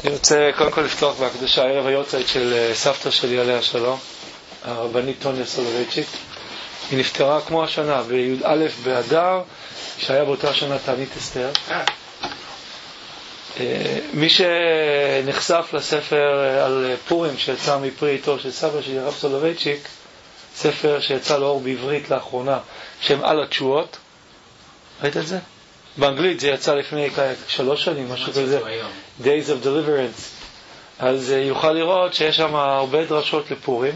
אני רוצה קודם כל לפתוח בהקדשה ערב היורצייט של סבתא שלי עליה השלום, הרבנית טוניה סולובייצ'יק. היא נפטרה כמו השנה בי"א באדר, שהיה באותה שנה תענית אסתר. מי שנחשף לספר על פורים שיצא מפרי עיתו של סבא שלי הרב סולובייצ'יק, ספר שיצא לאור בעברית לאחרונה, שם על התשועות, ראית את זה? באנגלית זה יצא לפני 3 שנים, משהו כזה, Days of Deliverance. אז יוכל לראות שיש שם הרבה דרשות לפורים,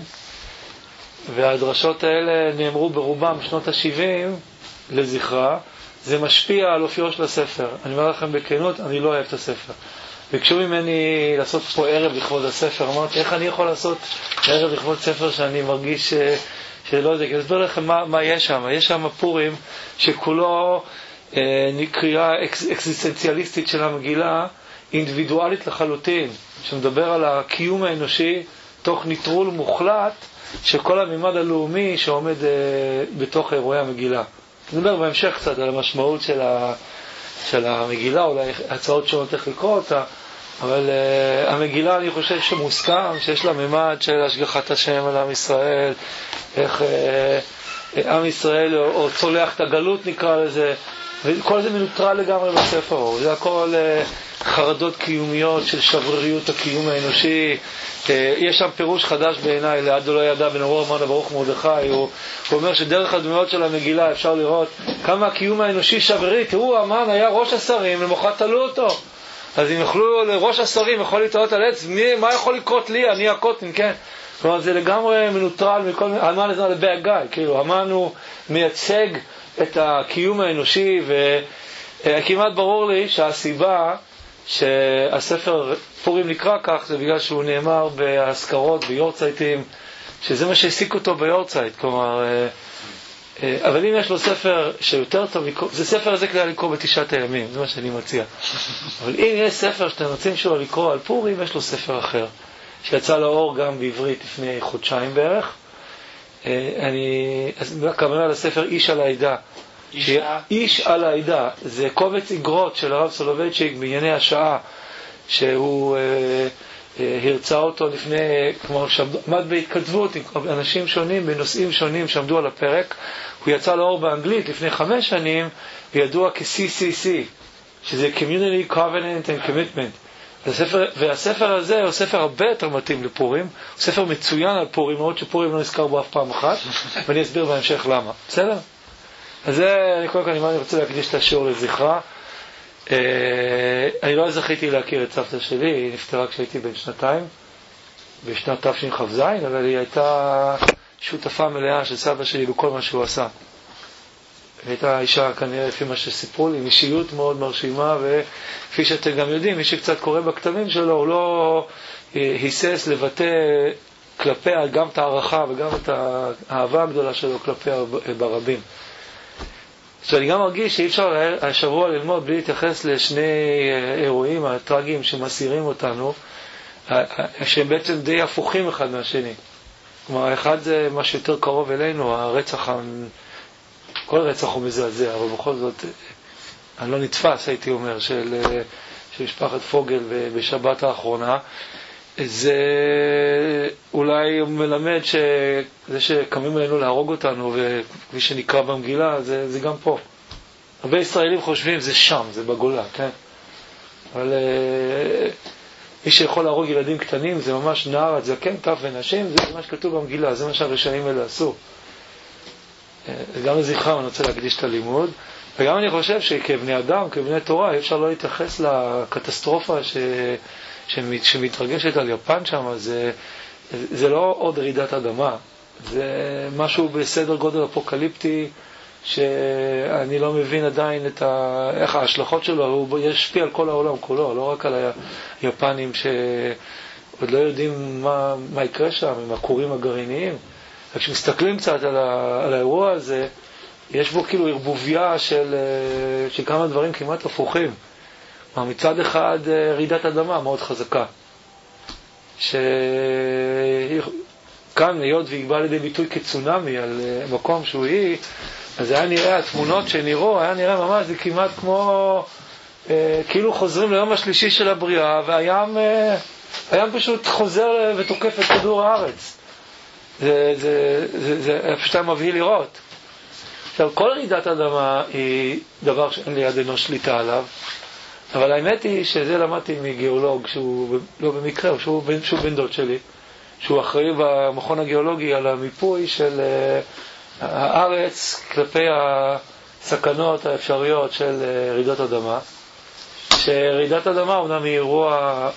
והדרשות האלה נאמרו ברובם שנות ה-70 לזכרה. זה משפיע על אופיו של הספר. אני אומר לכם בכנות, אני לא אוהב את הספר. ביקשו ממני לעשות פה ערב לכבוד הספר. אמרתי, איך אני יכול לעשות ערב לכבוד ספר שאני מרגיש שלא זה? כי אסביר לכם מה יש שם. יש שם פורים שכולו קריאה אקזיסטנציאליסטית של המגילה, אינדיבידואלית לחלוטין, שמדבר על הקיום האנושי תוך ניטרול מוחלט של כל הממד הלאומי שעומד בתוך אירועי המגילה. נדבר בהמשך קצת על המשמעות של המגילה, אולי הצעות שונות איך לקרוא אותה, אבל המגילה אני חושב שמוסכם שיש לה ממד של השגחת השם על עם ישראל, איך עם ישראל או צולח את הגלות נקרא לזה, וכל זה מנוטרל לגמרי בספר. זה הכל חרדות קיומיות של שבריריות הקיום האנושי. יש שם פירוש חדש בעיניי, לעד לא ידע בן ארור אמרנה ברוך מרדכי. הוא אומר שדרך הדמויות של המגילה אפשר לראות כמה הקיום האנושי שברירי. תראו, המן היה ראש השרים, למחרת תלו אותו. אז אם יוכלו לראש השרים, יכול להתראות על עץ, מה יכול לקרות לי? אני הקוטן, כן? כלומר, זה לגמרי מנוטרל מכל מיני, המן זה לבע גיא, כאילו, המן הוא מייצג את הקיום האנושי, וכמעט ברור לי שהסיבה שהספר פורים נקרא כך, זה בגלל שהוא נאמר בהזכרות, ביורצייטים, שזה מה שהעסיק אותו ביורצייט, כלומר, אבל אם יש לו ספר שיותר טוב, זה ספר הזה כדאי לקרוא בתשעת הימים, זה מה שאני מציע. אבל אם יש ספר שאתם רוצים שלו לקרוא על פורים, יש לו ספר אחר, שיצא לאור גם בעברית לפני חודשיים בערך. אז כמובן לספר איש על העדה. איש על העדה, זה קובץ איגרות של הרב סולובייצ'יק בענייני השעה, שהוא הרצה אותו לפני, כלומר שעמד בהתכתבות עם אנשים שונים בנושאים שונים שעמדו על הפרק. הוא יצא לאור באנגלית לפני 5 שנים, וידוע כ-CCC, שזה Community Covenant and Commitment. והספר הזה הוא ספר הרבה יותר מתאים לפורים, הוא ספר מצוין על פורים, מאוד שפורים לא נזכר בו אף פעם אחת, ואני אסביר בהמשך למה. בסדר? אז זה, קודם כל אני רוצה להקדיש את השיעור לזכרה. אני לא זכיתי להכיר את סבתא שלי, היא נפטרה כשהייתי בן 2, בשנת תשכ"ז, אבל היא הייתה שותפה מלאה של סבא שלי בכל מה שהוא עשה. הייתה אישה כנראה לפי מה שסיפרו לי, עם אישיות מאוד מרשימה, וכפי שאתם גם יודעים, מי שקצת קורא בכתבים שלו, הוא לא היסס לבטא כלפיה גם את הערכה וגם את האהבה הגדולה שלו כלפיה ברבים. אז אני גם מרגיש שאי אפשר השבוע ללמוד בלי להתייחס לשני אירועים הטרגיים שמסירים אותנו, שהם בעצם די הפוכים אחד מהשני. כלומר, אחד זה מה שיותר קרוב אלינו, הרצח, כל רצח הוא מזעזע, אבל בכל זאת, אני לא נתפס, הייתי אומר, של משפחת פוגל בשבת האחרונה. זה אולי מלמד שזה שקמים עלינו להרוג אותנו, וכפי שנקרא במגילה, זה גם פה. הרבה ישראלים חושבים, זה שם, זה בגולה, כן? אבל מי שיכול להרוג ילדים קטנים, זה ממש נער, זקן, טף ונשים, זה מה שכתוב במגילה, זה מה שהרשעים האלה עשו. גם לזכרם אני רוצה להקדיש את הלימוד, וגם אני חושב שכבני אדם, כבני תורה, אפשר לא להתייחס לקטסטרופה שמתרגשת על יפן שם. זה לא עוד רעידת אדמה, זה משהו בסדר גודל אפוקליפטי שאני לא מבין עדיין איך ההשלכות שלו, הוא ישפיע על כל העולם כולו, לא רק על היפנים שעוד לא יודעים מה יקרה שם עם הכורים הגרעיניים. וכשמסתכלים קצת על האירוע הזה, יש בו כאילו ערבוביה של כמה דברים כמעט הפוכים. מצד אחד רעידת אדמה מאוד חזקה, שכאן היות והיא באה לידי ביטוי כצונמי על מקום שהוא אז היה נראה, התמונות שנראו, היה נראה ממש, זה כמעט כמו כאילו חוזרים ליום השלישי של הבריאה, והים פשוט חוזר ותוקף את כדור הארץ. זה פשוט מבהיל לראות. עכשיו, כל רעידת אדמה היא דבר שאין לידינו שליטה עליו, אבל האמת היא שזה למדתי מגיאולוג שהוא לא במקרה, שהוא בן דוד שלי, שהוא אחראי במכון הגיאולוגי על המיפוי של הארץ כלפי הסכנות האפשריות של רעידות אדמה. שרעידת אדמה אומנם היא אירוע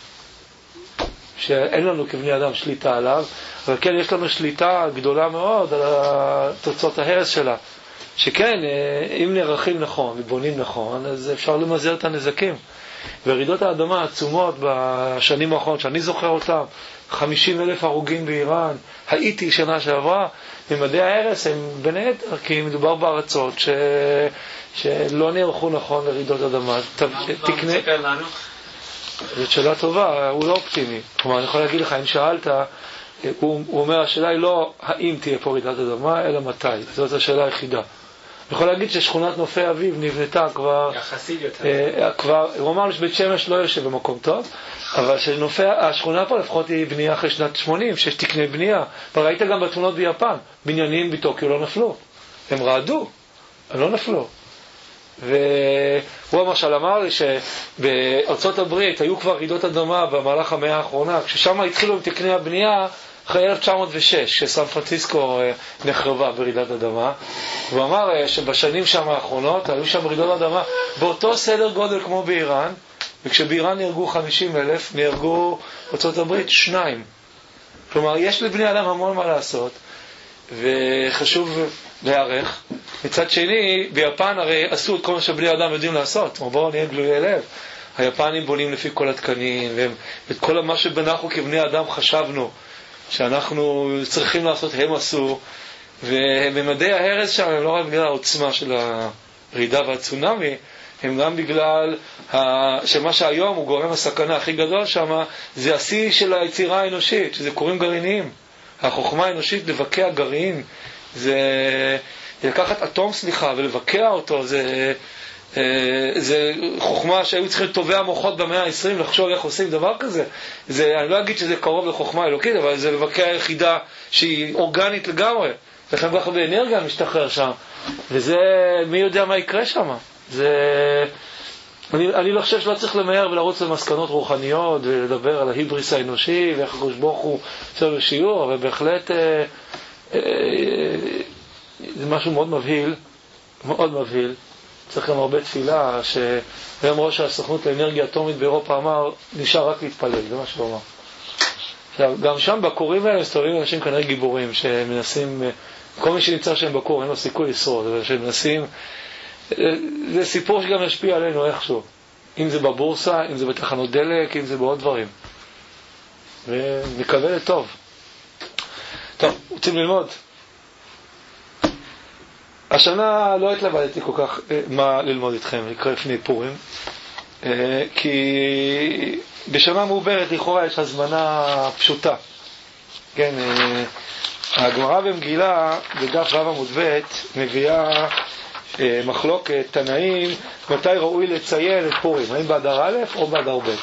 שאין לנו כבני אדם שליטה עליו, אבל כן יש לנו שליטה גדולה מאוד על תוצאות ההרס שלה. שכן, אם נערכים נכון ובונים נכון, אז אפשר למזער את הנזקים. ורעידות האדמה העצומות בשנים האחרונות, שאני זוכר אותם, 50,000 הרוגים באיראן, האיטי שנה שעברה, ממדי ההרס הם בין היתר, כי מדובר בארצות שלא נערכו נכון לרעידות אדמה. תקנה לנו? זאת שאלה טובה, הוא לא אופטימי. כלומר, אני יכול להגיד לך, אם שאלת, הוא אומר, השאלה היא לא האם תהיה פה רעידת אדמה, אלא מתי. זאת השאלה היחידה. אני יכול להגיד ששכונת נופי אביב נבנתה כבר... יחסית יותר. הוא אמר שבית שמש לא יושב במקום טוב, אבל השכונה פה לפחות היא בנייה אחרי שנת 80, שיש תקני בנייה. וראית גם בתמונות ביפן, בניינים בטוקיו לא נפלו. הם רעדו, הם לא נפלו. והוא למשל אמר לי שבארצות הברית היו כבר רעידות אדמה במהלך המאה האחרונה, כששם התחילו עם תקני הבנייה אחרי 1906, כשסן פרנסיסקו נחרבה ברעידת אדמה. הוא אמר שבשנים שם האחרונות היו שם רעידות אדמה באותו סדר גודל כמו באיראן, וכשבאיראן נהרגו 50,000, נהרגו בארצות הברית 2. כלומר, יש לבני אדם המון מה לעשות, וחשוב להיערך. מצד שני, ביפן הרי עשו את כל מה שבני אדם יודעים לעשות. בואו נהיה גלויי לב. היפנים בונים לפי כל התקנים, ואת כל מה שבנחנו כבני אדם חשבנו שאנחנו צריכים לעשות, הם עשו. וממדי ההרס שם הם לא רק בגלל העוצמה של הרעידה והצונמי, הם גם בגלל שמה שהיום הוא גורם הסכנה הכי גדול שם, זה השיא של היצירה האנושית, שזה כורים גרעיניים. החוכמה האנושית לבקע גרעין, זה לקחת אטום ולבקע אותו, זה חוכמה שהיו צריכים טובי המוחות במאה ה-20 לחשוב איך עושים דבר כזה. אני לא אגיד שזה קרוב לחוכמה אלוקית, אבל זה לבקע יחידה שהיא אורגנית לגמרי. לכן כל כך הרבה אנרגיה משתחרר שם, וזה, מי יודע מה יקרה שם. אני לא חושב שלא צריך למהר ולרוץ למסקנות רוחניות ולדבר על ההיבריס האנושי ואיך הקדוש ברוך הוא עושה בשיעור, אבל בהחלט זה משהו מאוד מבהיל, מאוד מבהיל. צריך גם הרבה תפילה, שהיום ראש הסוכנות לאנרגיה אטומית באירופה אמר, נשאר רק להתפלל, זה מה שהוא אמר. עכשיו, גם שם בקורים האלה מסתובבים אנשים כנראה גיבורים שמנסים, כל מי שנמצא שם בקור אין לו סיכוי לשרוד, אבל שמנסים, זה סיפור שגם ישפיע עלינו איכשהו, אם זה בבורסה, אם זה בתחנות דלק, אם זה בעוד דברים, ונקווה לטוב. טוב, רוצים ללמוד? השנה לא התלבטתי כל כך מה ללמוד איתכם לקרוא לפני פורים, כי בשנה מעוברת לכאורה יש הזמנה פשוטה. כן, הגמרא במגילה בדף ו' עמוד ב' מביאה מחלוקת תנאים מתי ראוי לציין את פורים, האם באדר א' או באדר ב'.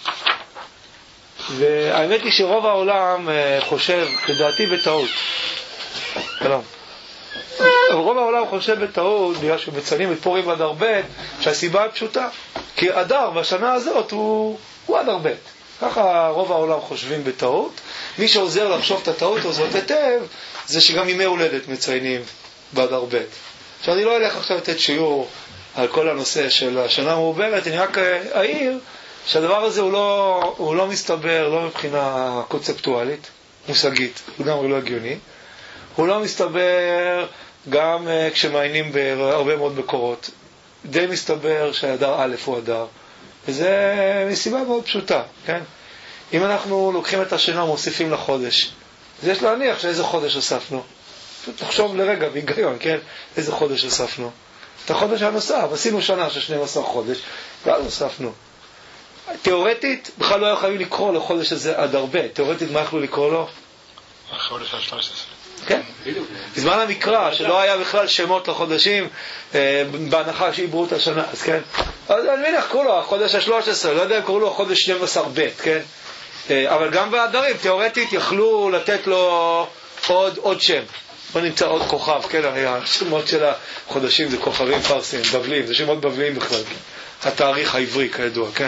והאמת היא שרוב העולם חושב, כדעתי בטעות, שלום, רוב העולם חושב בטעות בגלל שמציינים את פורים באדר ב', שהסיבה היא פשוטה, כי אדר בשנה הזאת הוא אדר ב'. ככה רוב העולם חושבים בטעות. מי שעוזר לחשוב את הטעות הזאת היטב זה שגם ימי הולדת מציינים באדר ב'. עכשיו אני לא אלך עכשיו לתת שיעור על כל הנושא של השנה המעוברת, אני רק אעיר שהדבר הזה הוא לא מסתבר, לא מבחינה קונספטואלית, מושגית, הוא גם לא הגיוני. הוא לא מסתבר גם כשמעיינים בהרבה מאוד מקורות. די מסתבר שהאדר א' הוא אדר. וזה מסיבה מאוד פשוטה, כן? אם אנחנו לוקחים את השנה ומוסיפים לחודש, אז יש להניח שאיזה חודש הוספנו. תחשוב לרגע בהיגיון, כן? איזה חודש הוספנו. את החודש הנוסף, עשינו שנה של 12 חודש, ואז הוספנו. תיאורטית, בכלל לא יכולים לקרוא לחודש הזה אדר ב'. תיאורטית, מה יכלו לקרוא לו? החודש ה-13. כן? בזמן המקרא, שלא היה בכלל שמות לחודשים, בהנחה שעברו את השנה, אז כן? אז אני מניח קראו לו החודש ה-13, לא יודע אם קראו לו חודש 12 ב', כן? אבל גם באדרים, תיאורטית, יכלו לתת לו עוד שם. בוא נמצא עוד כוכב, כן? הרי השמות של החודשים זה כוכבים פרסיים, בבליים, זה שמות בבליים בכלל, כן? התאריך העברי, כידוע, כן?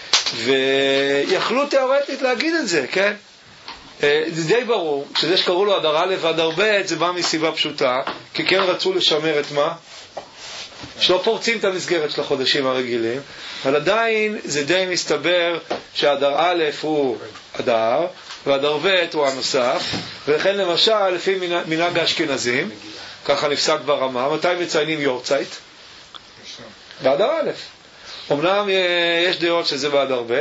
ויכלו תיאורטית להגיד את זה, כן? זה די ברור, שזה שקראו לו אדר א' ואדר ב', זה בא מסיבה פשוטה, כי כן רצו לשמר את מה? שלא פורצים את המסגרת של החודשים הרגילים, אבל עדיין זה די מסתבר שהאדר א' הוא אדר, והאדר ב' הוא הנוסף, ולכן למשל, לפי מנהג האשכנזים, ככה נפסק ברמה, מתי מציינים יורצייט? באדר א'. אמנם יש דעות שזה באדר ב',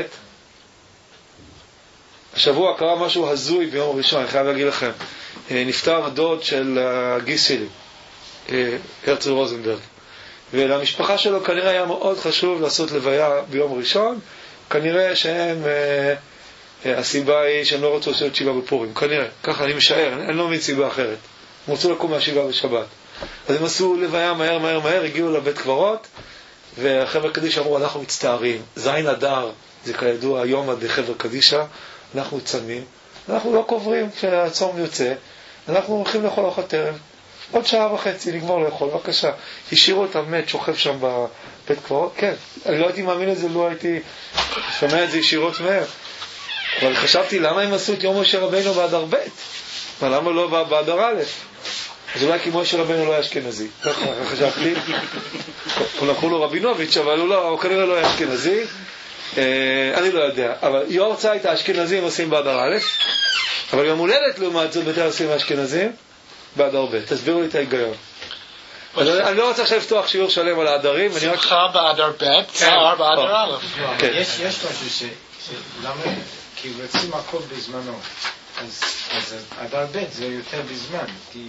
השבוע קרה משהו הזוי ביום ראשון, אני חייב להגיד לכם, נפטר הדוד של גיס שלי, הרצל רוזנברג, ולמשפחה שלו כנראה היה מאוד חשוב לעשות לוויה ביום ראשון, כנראה שהם, הסיבה היא שהם לא רצו לעשות שבעה בפורים, כנראה, ככה אני משער, אני לא מבין סיבה אחרת, הם רצו לקום מהשבעה בשבת, אז הם עשו לוויה מהר, הגיעו לבית קברות, וחבר קדיש אמרו, אנחנו מצטערים, זין אדר, זה כידוע יום עד חבר קדישה, אנחנו צמים, אנחנו לא קוברים כשהצום יוצא, אנחנו הולכים לאכול ארוחת ערב, עוד שעה וחצי נגמר לאכול, בבקשה. השאירו את המת שוכב שם בבית קברות, כן, אני לא הייתי מאמין לזה, לא הייתי שומע את זה ישירות מהר, אבל חשבתי למה הם עשו את יום משה רבינו באדר ב', ולמה לא באדר א', אז אולי כי משה רבינו לא היה אשכנזי, ככה חשבתי, קראו לו רבינוביץ', אבל הוא כנראה לא היה אשכנזי, אני לא יודע, אבל יורצייט האשכנזים עושים באדר א', אבל יום הולדת לעומת זאת בתי עושים האשכנזים באדר ב'. תסבירו לי את ההיגיון. אני לא רוצה עכשיו לפתוח שיעור שלם על האדרים. שמחה באדר ב', צער באדר א'. יש משהו למה? כי רוצים הכל בזמנו. אז אדר ב' זה יותר בזמן.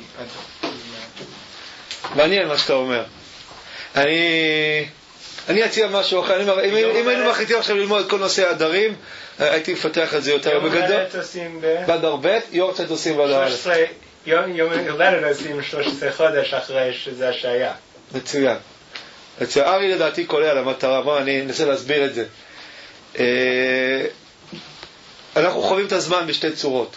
מעניין מה שאתה אומר. אני אציע משהו אחר, אם היינו מחליטים עכשיו ללמוד את כל נושא האדרים, הייתי מפתח את זה יותר בגדול. באדר ב', יורצייט עושים באדר א'. יום הולדת עושים 13 חודש אחרי שזה השעיה. מצוין. ארי לדעתי קולע על המטרה, בוא אני אנסה להסביר את זה. אנחנו חווים את הזמן בשתי צורות.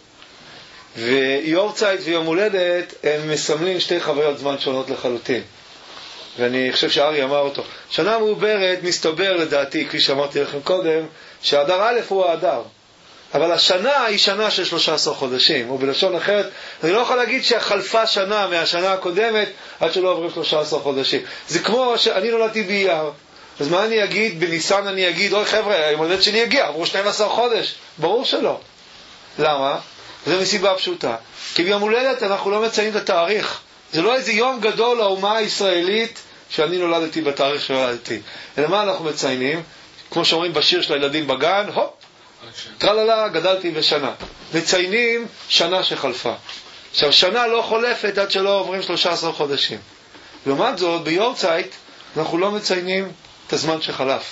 ויורצייט ויום הולדת הם מסמלים שתי חוויות זמן שונות לחלוטין. ואני חושב שארי אמר אותו. שנה מעוברת מסתבר לדעתי, כפי שאמרתי לכם קודם, שהאדר א' הוא האדר. אבל השנה היא שנה של 13 חודשים, ובלשון אחרת, אני לא יכול להגיד שחלפה שנה מהשנה הקודמת עד שלא עוברים 13 חודשים. זה כמו שאני נולדתי באייר, אז מה אני אגיד? בניסן אני אגיד, אוי חבר'ה, היום הולדת שלי הגיע, עברו 12 חודש. ברור שלא. למה? זה מסיבה פשוטה. כי ביום הולדת אנחנו לא מציינים את התאריך. זה לא איזה יום גדול לאומה הישראלית שאני נולדתי בתאריך שנולדתי. אלא מה אנחנו מציינים? כמו שאומרים בשיר של הילדים בגן, הופ, טרללה, גדלתי בשנה. מציינים שנה שחלפה. עכשיו, שנה לא חולפת עד שלא עוברים 13 חודשים. לעומת זאת, ביורצייט אנחנו לא מציינים את הזמן שחלף.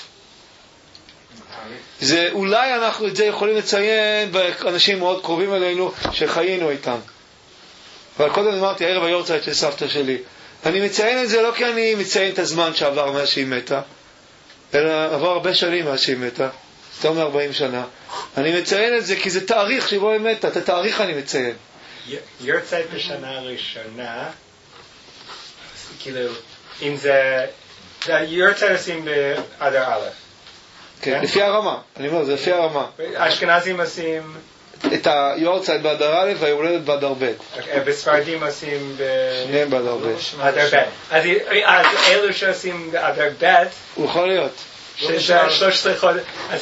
זה, אולי אנחנו את זה יכולים לציין באנשים מאוד קרובים אלינו שחיינו איתם. אבל קודם אמרתי, הערב היורצייט של סבתא שלי, אני מציין את זה לא כי אני מציין את הזמן שעבר מאז שהיא מתה, אלא עבר הרבה שנים מאז שהיא מתה, יותר מ-40 שנה. אני מציין את זה כי זה תאריך שבו היא מתה, את התאריך אני מציין. יורצייט בשנה הראשונה, כאילו, אם זה, יורצייט עושים באדר א'. כן, לפי הרמה, אני אומר, זה לפי הרמה. אשכנזים עושים את היורצייט באדר א' והיום הולדת באדר ב'. בספרדים עושים שניהם באדר ב'. אדר ב'. אז אלו שעושים באדר ב' הוא יכול להיות 13 חודש.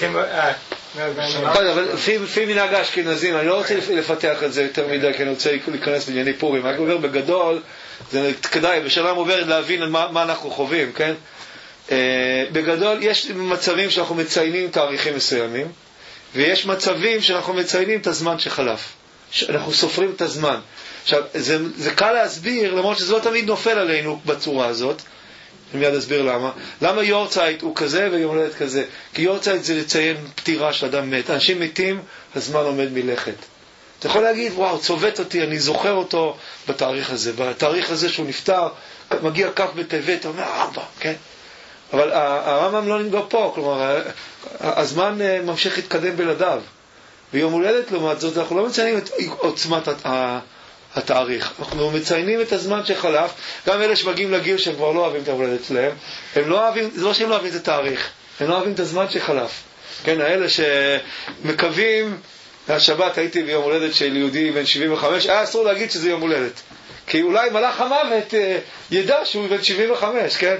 אבל לפי מנהג האשכנזים, אני לא רוצה לפתח את זה יותר מדי, כי אני רוצה להיכנס לענייני פורים. אני אומר בגדול, זה כדאי בשנה מעוברת להבין על מה אנחנו חווים, כן? בגדול יש מצבים שאנחנו מציינים תאריכים מסוימים, ויש מצבים שאנחנו מציינים את הזמן שחלף, אנחנו סופרים את הזמן. עכשיו, זה קל להסביר, למרות שזה לא תמיד נופל עלינו בצורה הזאת. אני מיד אסביר למה יורצייט הוא כזה ויום הולדת כזה. כי יורצייט זה לציין פטירה של אדם מת. אנשים מתים, הזמן עומד מלכת. אתה יכול להגיד, וואו, צובט אותי, אני זוכר אותו בתאריך הזה. בתאריך הזה שהוא נפטר, מגיע כף בטבת, אתה אומר, 4, כן? אבל הרמב"ם לא נגע פה, כלומר, הזמן ממשיך להתקדם בלעדיו. ויום הולדת, לעומת זאת, אנחנו לא מציינים את עוצמת התאריך. אנחנו מציינים את הזמן שחלף. גם אלה שמגיעים לגיל שהם כבר לא אוהבים את ההולדת שלהם, הם לא אוהבים, זה לא שהם לא אוהבים את התאריך, הם לא אוהבים את הזמן שחלף. כן, האלה שמקווים, השבת הייתי ביום הולדת של יהודי בן 75, היה אסור להגיד שזה יום הולדת. כי אולי מלאך המוות ידע שהוא בן 75, כן?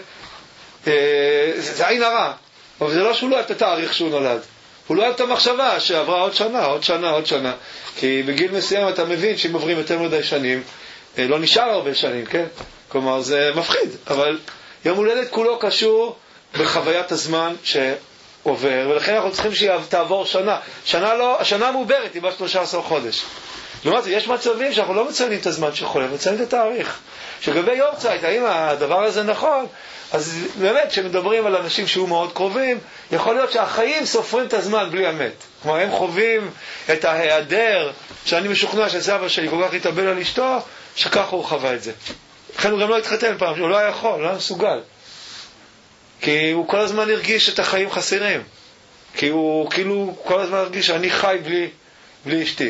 זה עין הרע. אבל זה לא שהוא לא אוהב את התאריך שהוא נולד. הוא לא אוהב את המחשבה שעברה עוד שנה, עוד שנה, עוד שנה. כי בגיל מסוים אתה מבין שאם עוברים יותר מדי שנים, לא נשאר הרבה שנים, כן? כלומר, זה מפחיד. אבל יום הולדת כולו קשור בחוויית הזמן שעובר, ולכן אנחנו צריכים שתעבור שנה. שנה מעוברת, היא בת 13 חודש. לעומת זה, יש מצבים שאנחנו לא מציינים את הזמן שחולף, מציינים את התאריך. שגבי יורצייט, האם הדבר הזה נכון? אז באמת, כשמדברים על אנשים שהוא מאוד קרובים, יכול להיות שהחיים סופרים את הזמן בלי אמת. כלומר, הם חווים את ההיעדר, שאני משוכנע שסבא שלי כל כך התאבל על אשתו, שככה הוא חווה את זה. לכן הוא גם לא התחתן פעם, הוא לא היה יכול, לא היה מסוגל. כי הוא כל הזמן הרגיש את החיים חסרים. כי הוא כאילו כל הזמן הרגיש שאני חי בלי אשתי.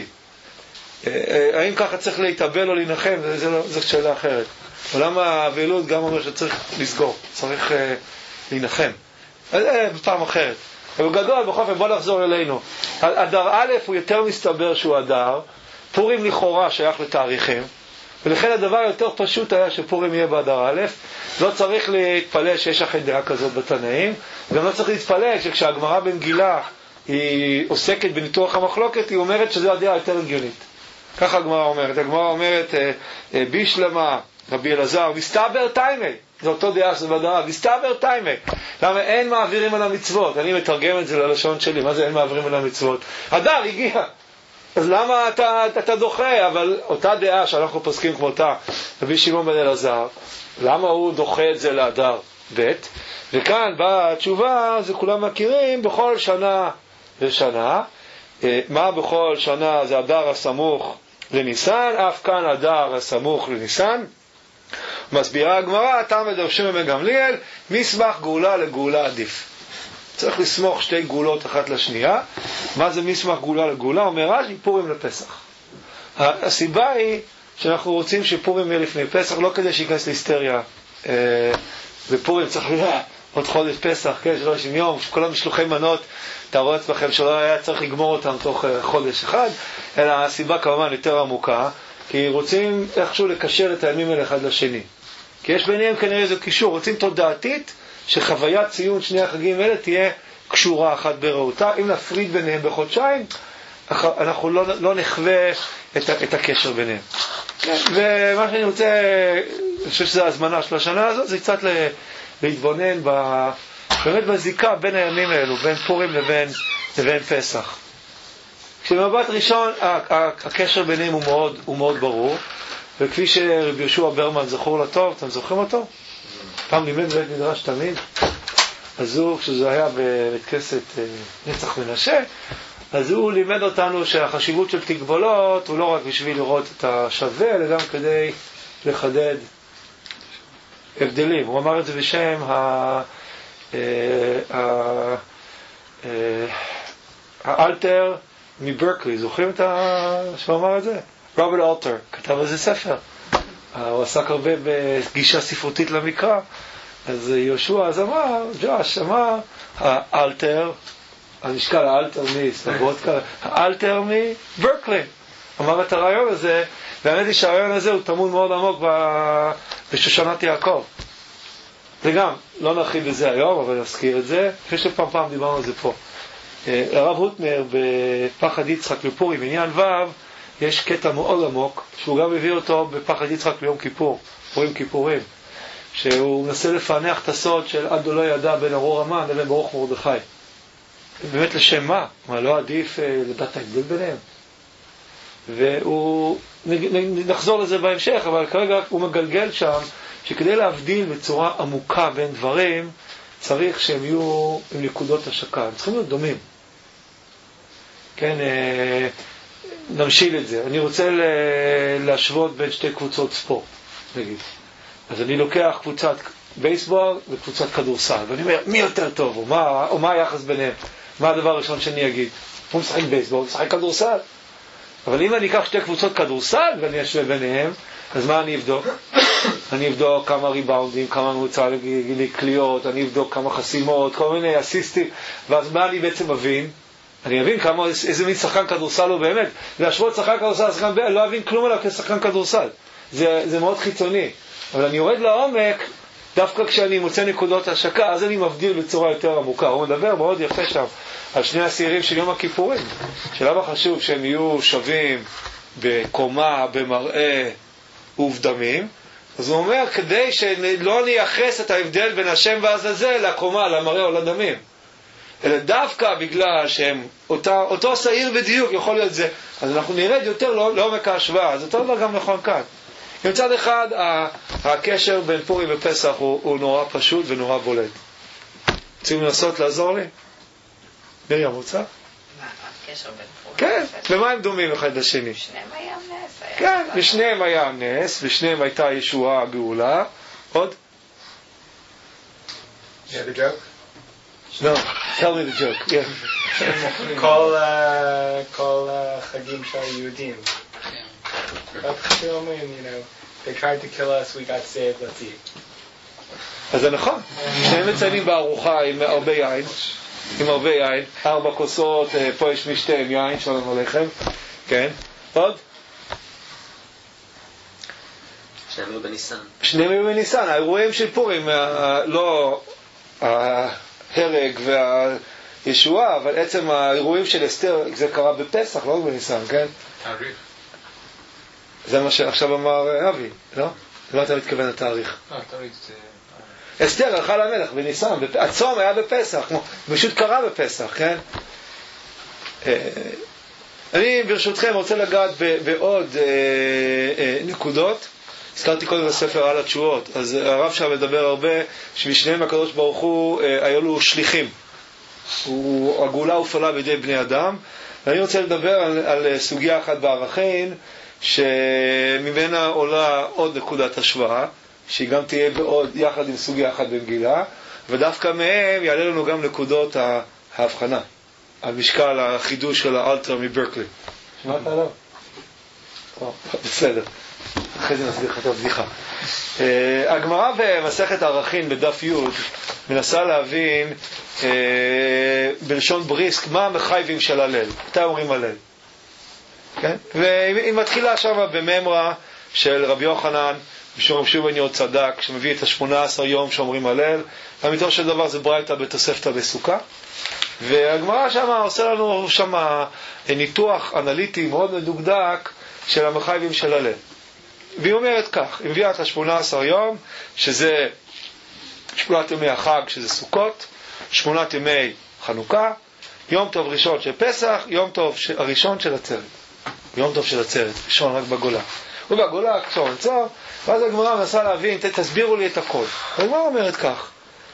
האם ככה צריך להתאבל או להנחם? זו שאלה אחרת. עולם האבלות גם אומר שצריך לסגור, צריך להנחם. בפעם אחרת. אבל גדול, בכל אופן, בוא נחזור אלינו. אדר א' הוא יותר מסתבר שהוא אדר, פורים לכאורה שייך לתאריכים, ולכן הדבר יותר פשוט היה שפורים יהיה באדר א', לא צריך להתפלא שיש לכם דעה כזאת בתנאים, גם לא צריך להתפלא שכשהגמרא במגילה היא עוסקת בניתוח המחלוקת, היא אומרת שזו הדעה יותר הגיונית. ככה הגמרא אומרת. הגמרא אומרת, בישלמה, רבי אלעזר, מסתבר טיימי. זה אותו דעה של בדעה, מסתבר טיימי. למה אין מעבירים על המצוות? אני מתרגם את זה ללשון שלי. מה זה אין מעבירים על המצוות? אדר הגיע. אז למה אתה דוחה? אבל אותה דעה שאנחנו פוסקים כמותה, רבי שמעון בן אלעזר, למה הוא דוחה את זה לאדר ב'? וכאן בתשובה, זה כולם מכירים, בכל שנה ושנה. מה בכל שנה? זה אדר הסמוך לניסן, אף כאן אדר הסמוך לניסן. מסבירה הגמרא, טעם ודרשים בן גמליאל, מסמך גאולה לגאולה עדיף. צריך לסמוך שתי גאולות אחת לשנייה. מה זה מסמך גאולה לגאולה? אומר רש"י, פורים לפסח. הסיבה היא שאנחנו רוצים שפורים יהיה לפני פסח, לא כדי שיכנס להיסטריה. בפורים צריך עוד חודש פסח, כן, 30 יום, כל המשלוחי מנות, תארו לעצמכם שלא היה צריך לגמור אותם תוך חודש אחד, אלא הסיבה כמובן יותר עמוקה, כי רוצים איכשהו לקשר את הימים האלה אחד לשני. כי יש ביניהם כנראה איזה קישור, רוצים תודעתית שחוויית ציון שני החגים האלה תהיה קשורה אחת ברעותה. אם נפריד ביניהם בחודשיים, אנחנו לא נחווה את הקשר ביניהם. ומה שאני רוצה, אני חושב שזה הזמנה של השנה הזאת, זה קצת להתבונן באמת בזיקה בין הימים האלו, בין פורים לבין פסח. כשבמבט ראשון הקשר ביניהם הוא מאוד ברור, וכפי שרבי יהושע ברמן זכור לטוב, אתם זוכרים אותו? פעם לימד בית מדרש תמיד, אז הוא, כשזה היה בבית כנסת נצח מנשה, אז הוא לימד אותנו שהחשיבות של תקבולות הוא לא רק בשביל לראות את השווה, אלא גם כדי לחדד הבדלים. הוא אמר את זה בשם האלתר מברקלי. זוכרים את שהוא אמר את זה? רוברט אלתר כתב איזה ספר. הוא עסק הרבה בגישה ספרותית למקרא. אז יהושע אז אמר, ג'וש אמר, האלתר, המשקל האלתר האלתר מברקלי. אמר את הרעיון הזה, והאמת היא שהרעיון הזה הוא תמון מאוד עמוק בשושנת יעקב. זה גם, לא נרחיב בזה היום, אבל נזכיר את זה. אחרי שפעם דיברנו על זה פה. הרב הוטנר בפחד יצחק לפורים, עניין ו', יש קטע מאוד עמוק, שהוא גם הביא אותו בפחד יצחק ליום כיפור, פורים כיפורים, שהוא מנסה לפענח את הסוד של עד לא ידע בין ארור המן לבין ברוך מרדכי. באמת לשם מה? מה לא עדיף לדעת ההבדל ביניהם? והוא, נחזור לזה בהמשך, אבל כרגע הוא מגלגל שם, שכדי להבדיל בצורה עמוקה בין דברים, צריך שהם יהיו עם נקודות השקה, הם צריכים להיות דומים. כן, נמשיל את זה. אני רוצה להשוות בין שתי קבוצות ספורט, נגיד. אז אני לוקח קבוצת בייסבול וקבוצת כדורסל. ואני אומר, מי יותר טוב? או מה היחס ביניהם? מה הדבר הראשון שאני אגיד? הוא משחק בייסבול, הוא משחק כדורסל. אבל אם אני אקח שתי קבוצות כדורסל ואני אשווה ביניהם, אז מה אני אבדוק? אני אבדוק כמה ריבאונדים, כמה ממוצע לקליות, אני אבדוק כמה חסימות, כל מיני אסיסטים, ואז מה אני בעצם מבין? אני אבין איזה מין שחקן כדורסל הוא באמת. להשוות שחקן כדורסל, לא אבין כלום עליו כשחקן כדורסל. זה מאוד חיצוני. אבל אני יורד לעומק, דווקא כשאני מוצא נקודות השקה, אז אני מבדיל בצורה יותר עמוקה. הוא מדבר מאוד יפה שם על שני הסעירים של יום הכיפורים. שלמה חשוב שהם יהיו שווים בקומה, במראה ובדמים. אז הוא אומר, כדי שלא נייחס את ההבדל בין השם והעזאזל לקומה, למראה או לדמים. אלא דווקא בגלל שהם אותו שעיר בדיוק יכול להיות זה, אז אנחנו נרד יותר לעומק ההשוואה. אז אותו דבר גם נכון כאן. מצד אחד הקשר בין פורים ופסח הוא נורא פשוט ונורא בולט. רוצים לנסות לעזור לי? מרים רוצה? הקשר בין פורים כן, ומה הם דומים אחד לשני? בשניהם היה נס. כן, בשניהם היה נס, בשניהם הייתה ישועה גאולה. עוד? You have a joke? No, tell me the joke. Yeah. כל חגים של היהודים. They tried to kill us, we got saved, let's eat. אז זה נכון. שניהם מציינים בארוחה עם הרבה יין. עם הרבה יין. 4 כוסות, פה יש משתיהם יין, שלום עליכם. כן. עוד? שניהם היו בניסן. שניהם היו בניסן. האירועים של פורים, לא ההרג והישועה, אבל עצם האירועים של אסתר, זה קרה בפסח, לא בניסן, כן? תאריך. זה מה שעכשיו אמר אבי, לא? לא אתה מתכוון לתאריך. תאריך זה... אסתר הלכה למלך בניסן, הצום היה בפסח, פשוט קרה בפסח, כן? אני ברשותכם רוצה לגעת בעוד נקודות. הזכרתי קודם בספר על התשועות, אז הרב שם מדבר הרבה שבשניהם הקדוש ברוך הוא היו לו שליחים. הגאולה הופעלה בידי בני אדם. ואני רוצה לדבר על סוגיה אחת בערכין, שממנה עולה עוד נקודת השוואה, שהיא גם תהיה בעוד יחד עם סוגיה אחת במגילה, ודווקא מהם יעלה לנו גם נקודות ההבחנה, על משקל החידוש של האלתר מברקלי. שמעת עליו? בסדר. אחרי זה נסביר לך את הבדיחה. הגמרא במסכת ערכין בדף י' מנסה להבין בלשון בריסק מה המחייבים של הלל. מתי אומרים הלל? כן? והיא מתחילה שם בממרה של רבי יוחנן משום שוב אני עוד צדק שמביא את 18 יום שאומרים הלל. אמיתו של דבר זה ברייתא בתוספתא בסוכה, והגמרא שם עושה לנו שם ניתוח אנליטי מאוד מדוקדק של המחייבים של הלל. והיא אומרת כך, היא מביאה את 18 יום, שזה 8 ימי החג, שזה סוכות, 8 ימי חנוכה, יום טוב ראשון של פסח, יום טוב הראשון של עצרת. יום טוב של עצרת, ראשון רק בגולה. ובגולה, קצון צור, ואז הגמרא מנסה להבין, תסבירו לי את הכל. הגמרא אומרת כך,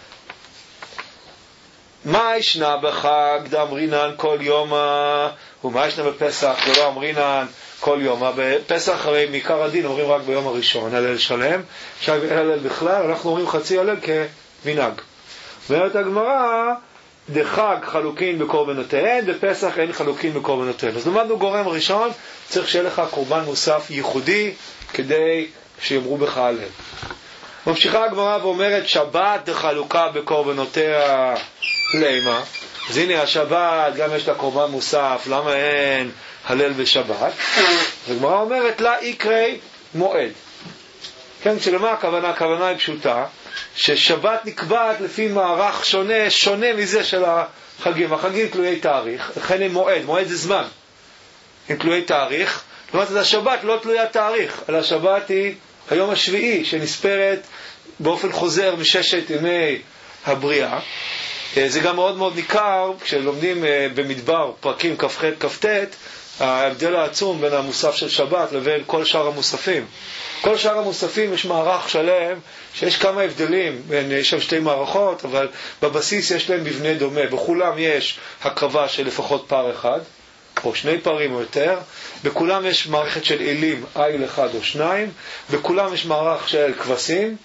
מה ישנה בחג דאמרינן כל יום, ומה ישנה בפסח ולא אמרינן כל יום? בפסח הרי מעיקר הדין אומרים רק ביום הראשון, הלל שלם, עכשיו הלל בכלל, אנחנו אומרים חצי הלל כמנהג. אומרת הגמרא, דחג חלוקין בקורבנותיהן, בפסח אין חלוקין בקורבנותיהן. אז למדנו גורם ראשון, צריך שיהיה לך קורבן מוסף ייחודי, כדי שיאמרו בך הלל. ממשיכה הגמרא ואומרת, שבת דחלוקה בקורבנותיה למה? אז הנה השבת, גם יש לה קורבן מוסף, למה אין הלל בשבת? הגמרא אומרת, לה יקרי מועד. כן, שלמה הכוונה? הכוונה היא פשוטה, ששבת נקבעת לפי מערך שונה מזה של החגים. החגים תלויי תאריך, לכן הם מועד, מועד זה זמן. הם תלויי תאריך, זאת אומרת, השבת לא תלויה תאריך, אלא השבת היא היום השביעי, שנספרת באופן חוזר מששת ימי הבריאה. זה גם מאוד מאוד ניכר, כשלומדים במדבר פרקים כ"ח כ"ט, ההבדל העצום בין המוסף של שבת לבין כל שאר המוספים. כל שאר המוספים יש מערך שלם, שיש כמה הבדלים, יש שם שתי מערכות, אבל בבסיס יש להם מבנה דומה. בכולם יש הקרבה של לפחות פר אחד, או 2 פרים או יותר. בכולם יש מערכת של אלים, איל 1 או 2. בכולם יש מערך של כבשים.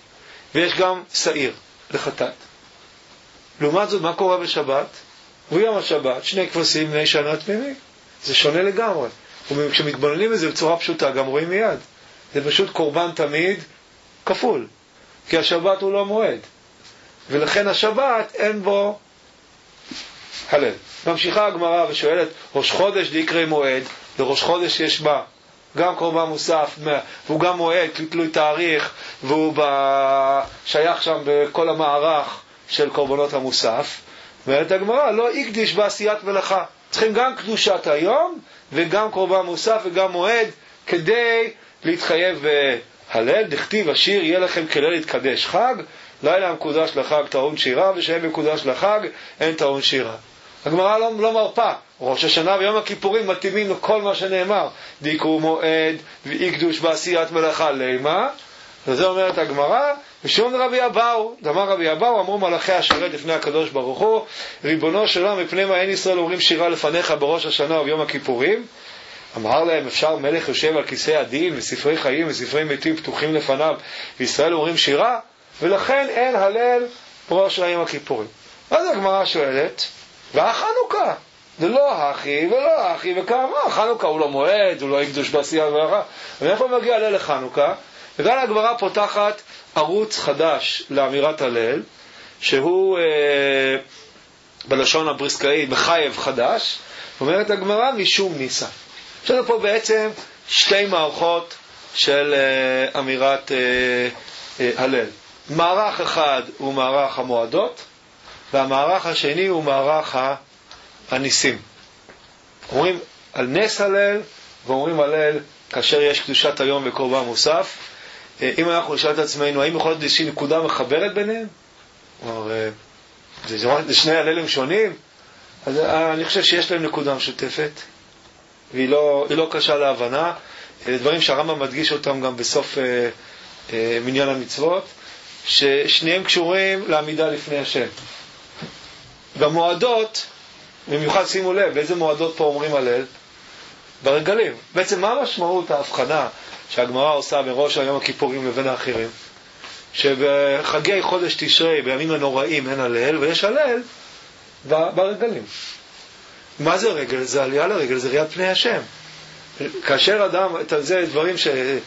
ויש גם שעיר לחטאת. לעומת זאת, מה קורה בשבת? ביום השבת, 2 כבשים בני שנה תמימים. זה שונה לגמרי. וכשמתבוננים בזה בצורה פשוטה, גם רואים מיד. זה פשוט קורבן תמיד כפול. כי השבת הוא לא מועד. ולכן השבת אין בו הלל. ממשיכה הגמרא ושואלת, ראש חודש דיקרי מועד, לראש חודש יש בה גם קורבן מוסף, והוא גם מועד, תלוי תאריך, והוא שייך שם בכל המערך של קורבנות המוסף. ואומרת הגמרא, לא יקדיש בעשיית מלאכה. צריכים גם קדושת היום, וגם קורבן מוסף וגם מועד, כדי להתחייב בהלל. דכתיב השיר יהיה לכם כליל להתקדש חג, לילה מקודש לחג טעון שירה, ושהם מקודש לחג אין טעון שירה. הגמרא לא מרפה. ראש השנה ויום הכיפורים מתאימים לכל מה שנאמר. דיקרו מועד ויקדוש בעשיית מלאכה לימה. וזה אומרת הגמרא, ושום רבי אבאו, דאמר רבי אבאו, אמרו מלאכי השרת לפני הקדוש ברוך הוא, ריבונו של עולם, מפני מה אין ישראל אומרים שירה לפניך בראש השנה וביום הכיפורים? אמר להם, אפשר מלך יושב על כיסא הדין וספרי חיים וספרי מתים פתוחים לפניו, וישראל אומרים שירה? ולכן אין הלל בראש יום הכיפורים. אז הגמרא שואלת, והחנוכה? זה לא הכי ולא הכי, וכמה? חנוכה הוא לא מועד, הוא לא יקדוש בעשייה ולאכה. ומאיפה מגיע הלל לחנוכה? וכאן הגמרא פותחת ערוץ חדש לאמירת הלל, שהוא בלשון הבריסקאית מחייב חדש. אומרת הגמרא משום ניסה. יש לנו פה בעצם 2 מערכות של אמירת הלל. מערך אחד הוא מערך המועדות, והמערך השני הוא מערך הניסים. אומרים על נס הלל, ואומרים הלל כאשר יש קדושת היום וקורבן מוסף. אם אנחנו נשאל את עצמנו, האם יכול להיות איזושהי נקודה מחברת ביניהם? זה 2 הללים שונים? אז אני חושב שיש להם נקודה משותפת, והיא לא קשה להבנה. דברים שהרמב"ם מדגיש אותם גם בסוף מניין המצוות, ששניהם קשורים לעמידה לפני השם. במועדות, במיוחד שימו לב, באיזה מועדות פה אומרים הלל? ברגלים. בעצם מה המשמעות ההבחנה שהגמרא עושה בראש היום הכיפורים לבין האחרים? שבחגי חודש תשרי, בימים הנוראים, אין הלל, ויש הלל ברגלים. מה זה רגל? זה עלייה לרגל, זה ראיית פני השם. כאשר אדם, זה דברים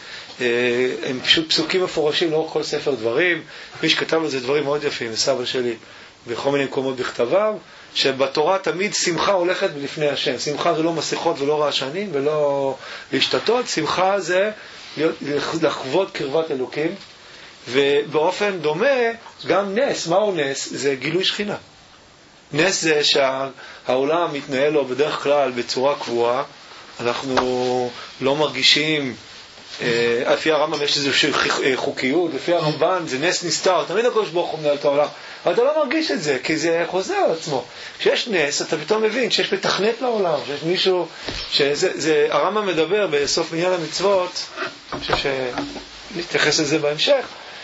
שהם פשוט פסוקים מפורשים לאורך כל ספר דברים. מי שכתב לזה דברים מאוד יפים, סבא שלי, בכל מיני מקומות בכתביו, שבתורה תמיד שמחה הולכת לפני השם. שמחה זה לא מסכות ולא רעשנים ולא להשתתות. שמחה זה לחוות קרבת אלוקים. ובאופן דומה, גם נס. מהו נס? זה גילוי שכינה. נס זה שהעולם מתנהל לו בדרך כלל בצורה קבועה. אנחנו לא מרגישים, לפי הרמב"ם יש איזושהי חוקיות, לפי הרמב"ן זה נס נסתר, תמיד הקדוש ברוך הוא מנהל את העולם, אבל אתה לא מרגיש את זה, כי זה חוזר על עצמו. כשיש נס, אתה פתאום מבין שיש מתכנת לעולם, שיש מישהו, הרמב"ם מדבר בסוף מניין המצוות, אני חושב שנתייחס לזה בהמשך,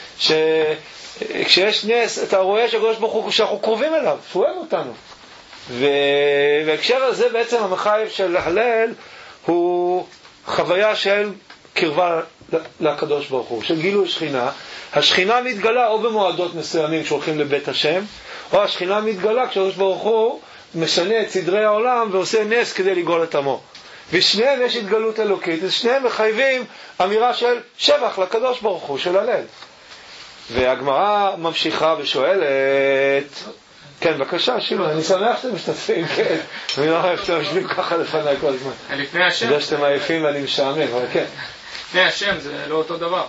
שכשיש נס, אתה רואה שהקדוש ברוך הוא, שאנחנו קרובים אליו, שהוא אוהב אותנו. וההקשר הזה בעצם המחייב של הלל הוא חוויה של קרבה לקדוש ברוך הוא, של גילוי שכינה. השכינה מתגלה או במועדות מסוימים שהולכים לבית השם, או השכינה מתגלה כשהקדוש ברוך הוא משנה את סדרי העולם ועושה נס כדי לגאול את עמו. ושניהם יש התגלות אלוקית, ושניהם מחייבים אמירה של שבח לקדוש ברוך הוא, של הלל. והגמרא ממשיכה ושואלת, כן, בבקשה, שמעון, אני שמח שאתם משתתפים, כן. אני לא אוהב שאתם משתתפים ככה לפני כל הזמן. לפני השם. אני יודע שאתם עייפים ואני משעמם, אבל כן. לפני השם זה לא אותו דבר.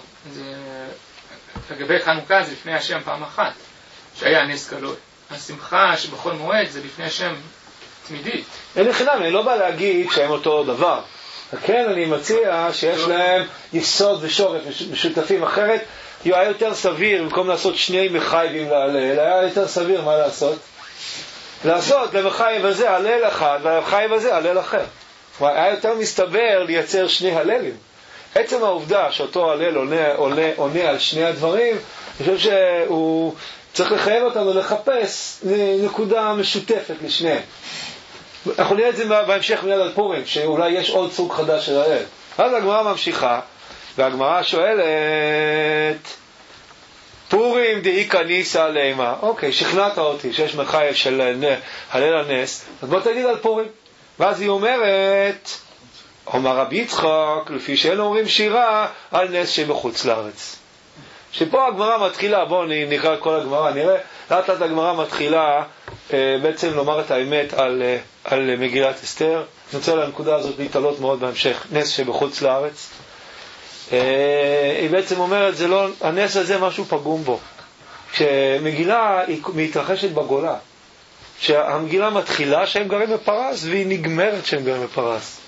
לגבי חנוכה זה לפני השם פעם אחת, שהיה נס גלוי. השמחה שבכל מועד זה לפני השם תמידית. אין חינם, אני לא בא להגיד שהם אותו דבר. כן, אני מציע שיש להם יסוד ושורש משותפים. אחרת היה יותר סביר, במקום לעשות 2 מחייבים להלל, היה יותר סביר מה לעשות? לעשות למחייב הזה הלל אחד, ולמחייב הזה הלל אחר. היה יותר מסתבר לייצר 2 הללים. עצם העובדה שאותו הלל עונה על 2 הדברים, אני חושב שהוא צריך לחייב אותנו לחפש נקודה משותפת לשניהם. אנחנו נראה את זה בהמשך מיד על פורים, שאולי יש עוד סוג חדש של הלל. אז הגמרא ממשיכה, והגמרא שואלת, פורים דאיקא ניסא לימה. אוקיי, שכנעת אותי שיש מחייב של הלל הנס, אז בוא תגיד על פורים. ואז היא אומרת, אומר רבי יצחק, לפי שאין אומרים שירה על נס שבחוץ לארץ. שפה הגמרא מתחילה, בואו נקרא את כל הגמרא, נראה, לאט לאט הגמרא מתחילה בעצם לומר את האמת על מגילת אסתר. אני רוצה לנקודה הזאת להתעלות מאוד בהמשך, נס שבחוץ לארץ. היא בעצם אומרת, זה לא, הנס הזה משהו פגום בו. כשמגילה היא מתרחשת בגולה, שהמגילה מתחילה שהם גרים בפרס, והיא נגמרת שהם גרים בפרס.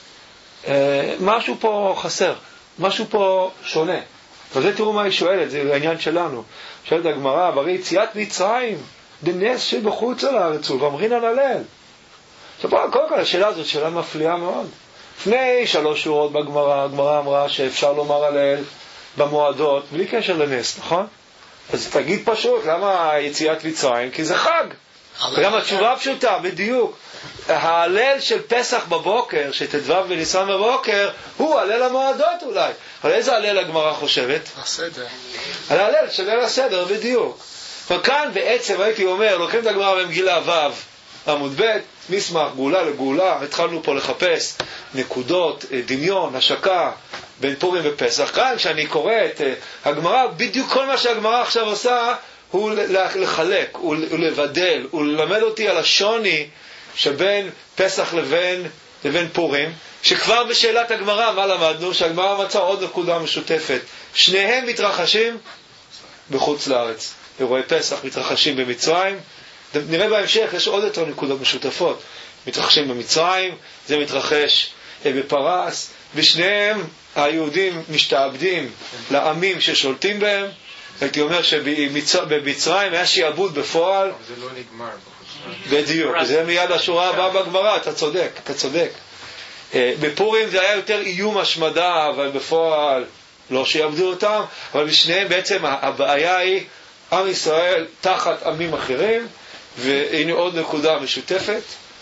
משהו פה חסר, משהו פה שונה. וזה תראו מה היא שואלת, זה העניין שלנו. שואלת הגמרא, ברי יציאת מצרים, דנס שבחוץ על הארץ, ואמרינן הלל. עכשיו, קודם כל, השאלה הזאת שאלה מפליאה מאוד. לפני 3 שורות בגמרא, הגמרא אמרה שאפשר לומר הלל במועדות, בלי קשר לנס, נכון? אז תגיד פשוט, למה יציאת מצרים? כי זה חג. וגם התשובה פשוטה, בדיוק. ההלל של פסח בבוקר, שתדבב בניסן בבוקר, הוא הלל המועדות אולי. אבל איזה הלל הגמרא חושבת? הסדר. על ההלל של ליל הסדר, בדיוק. וכאן בעצם הייתי אומר, לוקחים את הגמרא במגילה ו' עמוד ב', מסמך גאולה לגאולה, התחלנו פה לחפש נקודות, דמיון, השקה בין פורים ופסח. כאן כשאני קורא את הגמרא, בדיוק כל מה שהגמרא עכשיו עושה הוא לחלק, הוא לבדל, הוא ללמד אותי על השוני שבין פסח לבין פורים, שכבר בשאלת הגמרא מה למדנו? שהגמרא מצאה עוד נקודה משותפת, שניהם מתרחשים בחוץ לארץ. אירועי פסח מתרחשים במצרים, נראה בהמשך, יש עוד יותר נקודות משותפות. מתרחשים במצרים, זה מתרחש בפרס, ושניהם היהודים משתעבדים לעמים ששולטים בהם. הייתי אומר שבמצרים היה שיעבוד בפועל. זה לא נגמר. בדיוק, זה מיד השורה הבאה בגמרא, אתה צודק. בפורים זה היה יותר איום השמדה, אבל בפועל לא שיעבדו אותם, אבל בשניהם בעצם הבעיה היא עם ישראל תחת עמים אחרים. והנה עוד נקודה משותפת,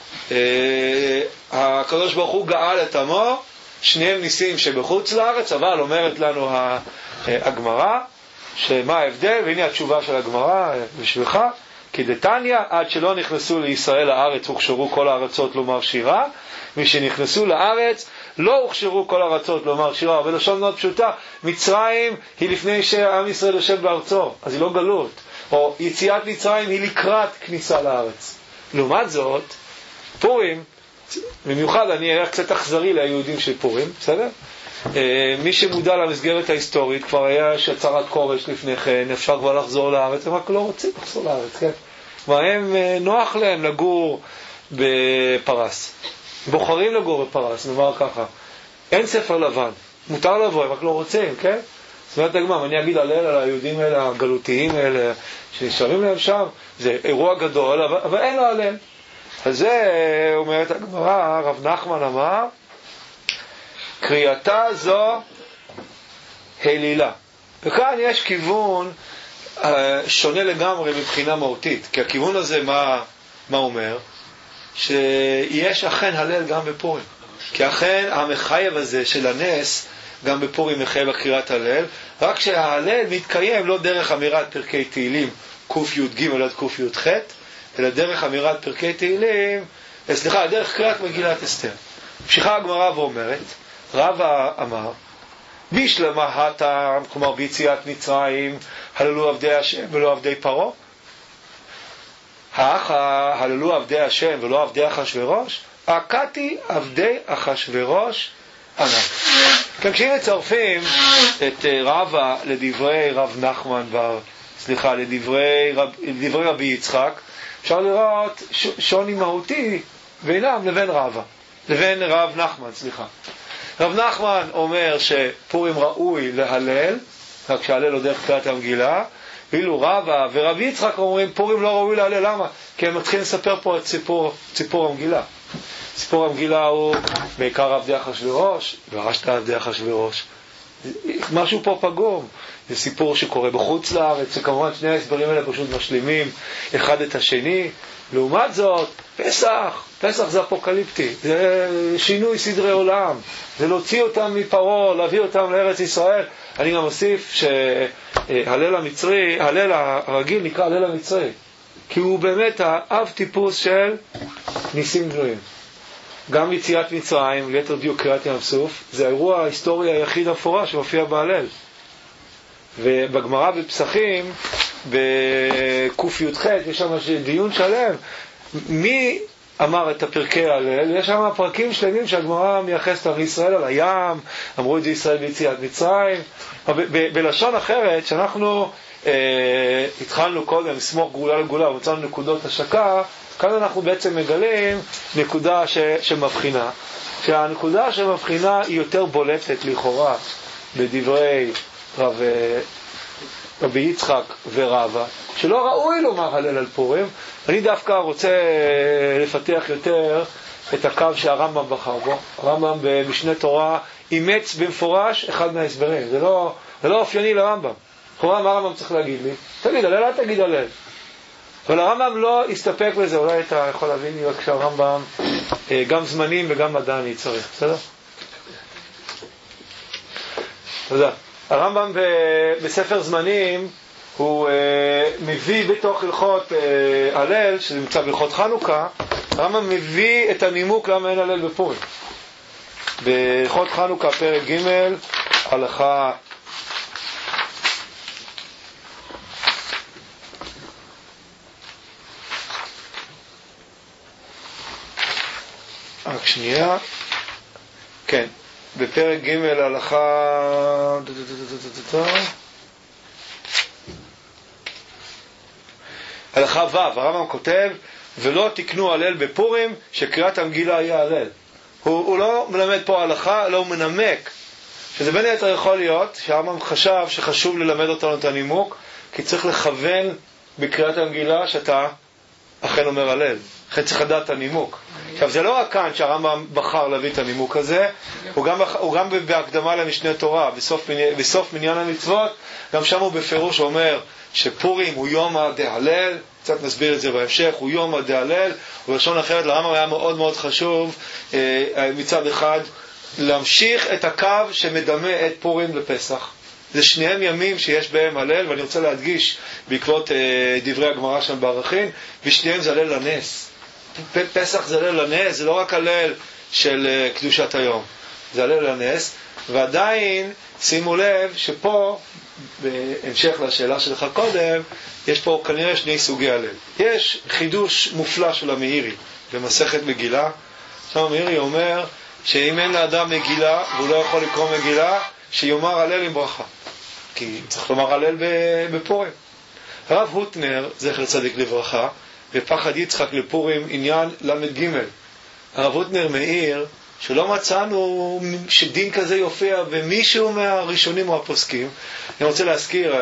הקדוש ברוך הוא גאל את עמו, שניהם ניסים שבחוץ לארץ, אבל אומרת לנו הגמרא שמה ההבדל, והנה התשובה של הגמרא בשבילך, כי דתניא עד שלא נכנסו לישראל לארץ הוכשרו כל הארצות לומר שירה, משנכנסו לארץ לא הוכשרו כל הארצות לומר שירה. אבל לשון מאוד פשוטה, מצרים היא לפני שעם ישראל יושב בארצו, אז היא לא גלות, או יציאת מצרים היא לקראת כניסה לארץ. לעומת זאת, פורים, במיוחד אני אהיה קצת אכזרי ליהודים של פורים, בסדר? מי שמודע למסגרת ההיסטורית, כבר היה שצרת כורש לפני כן, אפשר כבר לחזור לארץ, הם רק לא רוצים לחזור לארץ, כן? והם נוח להם לגור בפרס. בוחרים לגור בפרס, נאמר ככה. אין ספר לבן, מותר לבוא, הם רק לא רוצים, כן? זאת אומרת, הגמרא, אני אגיד הלל על היהודים האלה, הגלותיים האלה, שנשארים להם שם, זה אירוע גדול, אבל אין לו הלל. אז זה, אומרת הגמרא, רב נחמן אמר, קריאתה זו הלילה. וכאן יש כיוון שונה לגמרי מבחינה מהותית, כי הכיוון הזה מה אומר? שיש אכן הלל גם בפורים. כי אכן המחייב הזה של הנס, גם בפורים מחייב הקריאת הלל, רק שההלל מתקיים לא דרך אמירת פרקי תהילים ק"ג עד ק"ח, אלא דרך אמירת פרקי תהילים, דרך קריאת מגילת אסתר. ממשיכה הגמרא ואומרת, רבא אמר, בישלמה הטעם, כלומר ביציאת מצרים, הללו עבדי השם ולא עבדי פרעה. האחה הללו עבדי השם ולא עבדי אחשוורוש, עקתי עבדי אחשוורוש ענק. כן, כשהם מצרפים את רבא לדברי רב נחמן, לדברי רבי יצחק, אפשר לראות שוני מהותי בינם לבין רב נחמן. רב נחמן אומר שפורים ראוי להלל, רק שההלל הוא דרך קריאת המגילה, ואילו רבא ורבי יצחק אומרים פורים לא ראוי להלל. למה? כי הם מתחילים לספר פה את סיפור המגילה. סיפור המגילה הוא בעיקר עבדי אחשוורוש, ורשת עבדי אחשוורוש, משהו פה פגום. זה סיפור שקורה בחוץ לארץ, שכמובן שני ההסברים האלה פשוט משלימים אחד את השני. לעומת זאת, פסח זה אפוקליפטי, זה שינוי סדרי עולם, זה להוציא אותם מפרעה, להביא אותם לארץ ישראל. אני גם מוסיף שהלל המצרי, הלל הרגיל נקרא הלל המצרי, כי הוא באמת האב טיפוס של ניסים גלויים. גם יציאת מצרים, ליתר דיוק קריאת ים סוף, זה האירוע ההיסטורי היחיד המפורש שמופיע בהלל. ובגמרא בפסחים, בק"י"ח, יש שם דיון שלם. מי אמר את הפרקי הלל? יש שם פרקים שלמים שהגמרא מייחסת על ישראל, על הים, אמרו את זה ישראל ביציאת מצרים. בלשון אחרת, שאנחנו התחלנו קודם, סמוך גאולה לגאולה, ומצאנו נקודות השקה, כאן אנחנו בעצם מגלים נקודה שמבחינה. שהנקודה שמבחינה היא יותר בולטת לכאורה בדברי רבי יצחק ורבא, שלא ראוי לומר הלל על פורים. אני דווקא רוצה לפתח יותר את הקו שהרמב"ם בחר בו. הרמב"ם במשנה תורה אימץ במפורש אחד מההסברים. זה לא אופייני לרמב"ם. לכאורה מה הרמב"ם צריך להגיד לי? תגיד הלל, אל תגיד הלל. אבל הרמב"ם לא הסתפק בזה. אולי אתה יכול להבין לי רק שהרמב"ם גם זמנים וגם מדע אני צריך. בסדר? תודה. הרמב"ם בספר זמנים הוא מביא בתוך הלכות הלל, שזה נמצא בהלכות חנוכה, הרמב"ם מביא את הנימוק למה אין הלל בפורים. בהלכות חנוכה פרק ג' הלכה רק שנייה, כן, בפרק ג' הלכה הלכה ו', הרמב"ם כותב ולא תקנו הלל בפורים שקריאת המגילה יהיה הלל. הוא לא מלמד פה הלכה, אלא הוא מנמק, שזה בין היתר יכול להיות שהרמב"ם חשב שחשוב ללמד אותנו את הנימוק, כי צריך לכוון בקריאת המגילה שאתה אכן אומר הלל, לכן צריך לדעת את הנימוק. עכשיו זה לא רק כאן שהרמב"ם בחר להביא את הנימוק הזה, הוא גם בהקדמה למשנה תורה, בסוף מניין המצוות, גם שם הוא בפירוש אומר שפורים הוא יום הדהלל, קצת נסביר את זה בהמשך, הוא יום הדהלל, ובלשון אחרת לרמב"ם היה מאוד מאוד חשוב מצד אחד להמשיך את הקו שמדמה את פורים לפסח. זה שניהם ימים שיש בהם הלל, ואני רוצה להדגיש בעקבות דברי הגמרא שם בערכין, ושניהם זה הלל לנס. פסח זה הלל לנס, זה לא רק הלל של קדושת היום, זה הלל לנס. ועדיין שימו לב שפה, בהמשך לשאלה שלך קודם, יש פה כנראה שני סוגי הלל. יש חידוש מופלא של המאירי במסכת מגילה. שם המאירי אומר שאם אין לאדם מגילה והוא לא יכול לקרוא מגילה, שיאמר הלל עם ברכה, כי צריך לומר הלל בפורים. הרב הוטנר, זכר צדיק לברכה, בפחד יצחק לפורים עניין למד ג', הרב הוטנר מאיר שלא מצאנו שדין כזה יופיע במישהו מהראשונים או הפוסקים. אני רוצה להזכיר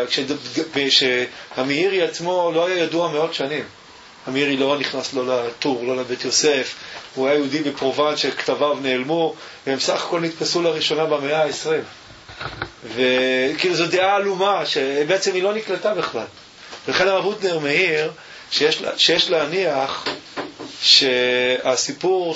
שהמאירי עצמו לא היה ידוע מאות שנים. המאירי לא נכנס לא לטור, לא לבית יוסף, הוא היה יהודי בפרובנס שכתביו נעלמו, והם סך הכל נתפסו לראשונה במאה ה-20. וכאילו זו דעה עלומה שבעצם היא לא נקלטה בכלל. ולכן הרב הוטנר מאיר שיש להניח שהסיפור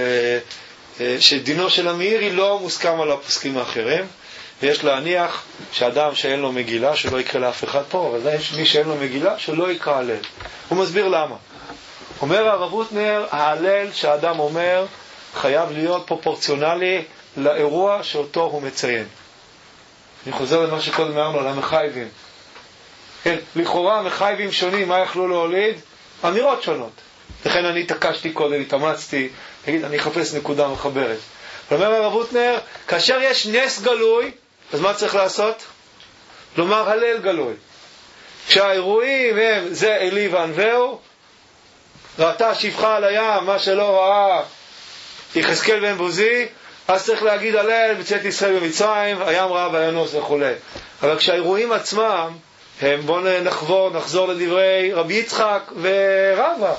שדינו של המאירי לא מוסכם על הפוסקים האחרים, ויש להניח שאדם שאין לו מגילה שלא יקרא לאף אחד פה, אבל יש מי שאין לו מגילה שלא יקרא הלל. הוא מסביר למה. אומר הרב הוטנר, ההלל שהאדם אומר חייב להיות פרופורציונלי לאירוע שאותו הוא מציין. אני חוזר למה שקודם אמרנו על המחייבים. כן, לכאורה המחייבים שונים, מה יכלו להוליד? אמירות שונות. לכן אני התעקשתי קודם, התאמצתי, אני אחפש נקודה מחברת. אומר הרב הוטנר, כאשר יש נס גלוי, אז מה צריך לעשות? לומר הלל גלוי. כשהאירועים הם זה אלי וענווהו, ראתה שפחה על הים, מה שלא ראה יחזקאל בן בוזי, אז צריך להגיד הלל בצאת ישראל במצרים, הים ראה וינוס וכו'. אבל כשהאירועים עצמם הם, בואו נחזור לדברי רבי יצחק ורבא,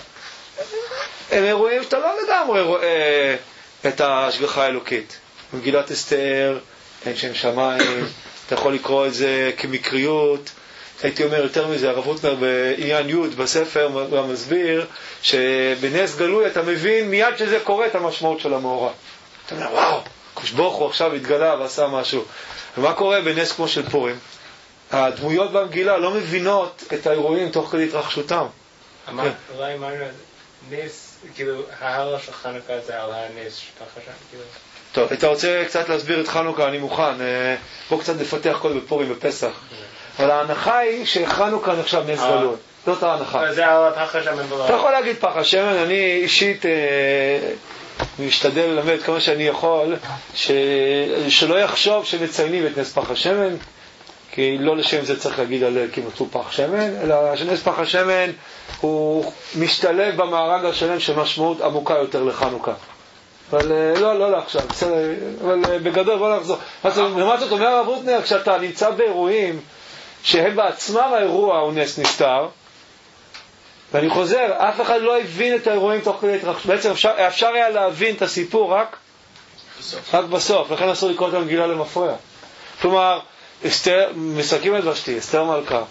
הם אירועים שאתה לא לגמרי רואה את ההשגחה האלוקית. מגילת אסתר, אין שם שמיים, אתה יכול לקרוא את זה כמקריות. הייתי אומר יותר מזה, הרב הוטנר בעניין י' בספר מסביר שבנס גלוי אתה מבין מיד שזה קורה את המשמעות של המאורע. אתה אומר, וואו, הקדוש ברוך הוא עכשיו התגלה ועשה משהו. ומה קורה בנס כמו של פורים? הדמויות במגילה לא מבינות את האירועים תוך כדי התרחשותם. אולי אמרנו, נס, כאילו, ההערה של חנוכה זה על הנס פחשם, כאילו. טוב, אתה רוצה קצת להסביר את חנוכה, אני מוכן. בוא קצת נפתח קודם בפורים בפסח. אבל ההנחה היא שחנוכה נחשב נס גלוי. זאת ההנחה. זה על פח השמן. אתה יכול להגיד פח השמן, אני אישית משתדל ללמד כמה שאני יכול, שלא יחשוב שמציינים את נס פח השמן, כי לא לשם זה צריך להגיד על כי מצאו פח שמן, אלא שנס פח השמן הוא משתלב במארג השלם של משמעות עמוקה יותר לחנוכה. אבל לא עכשיו, בסדר, אבל בגדול בוא נחזור. למה זאת אומר הרב הוטנר, כשאתה נמצא באירועים שהם בעצמם האירוע הוא נס נסתר, ואני חוזר, אף אחד לא הבין את האירועים תוך כדי התרחשות. בעצם אפשר היה להבין את הסיפור רק בסוף, לכן אסור לקרוא את המגילה למפרע. כלומר, אסתר, מסכים את ושתי, אסתר מלכה,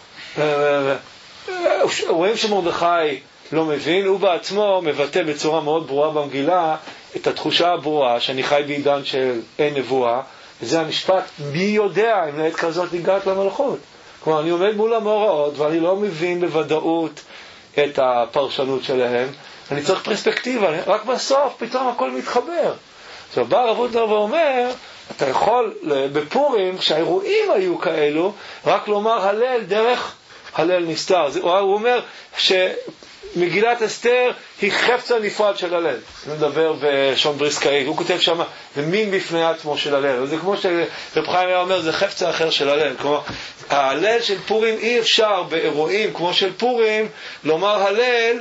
רואים שמרדכי לא מבין, הוא בעצמו מבטא בצורה מאוד ברורה במגילה את התחושה הברורה שאני חי בעידן של אין נבואה, וזה המשפט, מי יודע אם לעת כזאת הגעת למלכות. כלומר, אני עומד מול המאורעות ואני לא מבין בוודאות את הפרשנות שלהם, אני צריך פרספקטיבה, רק בסוף פתאום הכל מתחבר. עכשיו בא הרב הוטנר ואומר, אתה יכול בפורים, כשהאירועים היו כאלו, רק לומר הלל דרך הלל נסתר. הוא אומר שמגילת אסתר היא חפצה נפרד של הלל. הוא מדבר בשון בריסקאי, הוא כותב שם, זה מין בפני עצמו של הלל. זה כמו שרב חיים היה אומר, זה חפצה אחר של הלל. כלומר, ההלל של פורים אי אפשר באירועים כמו של פורים לומר הלל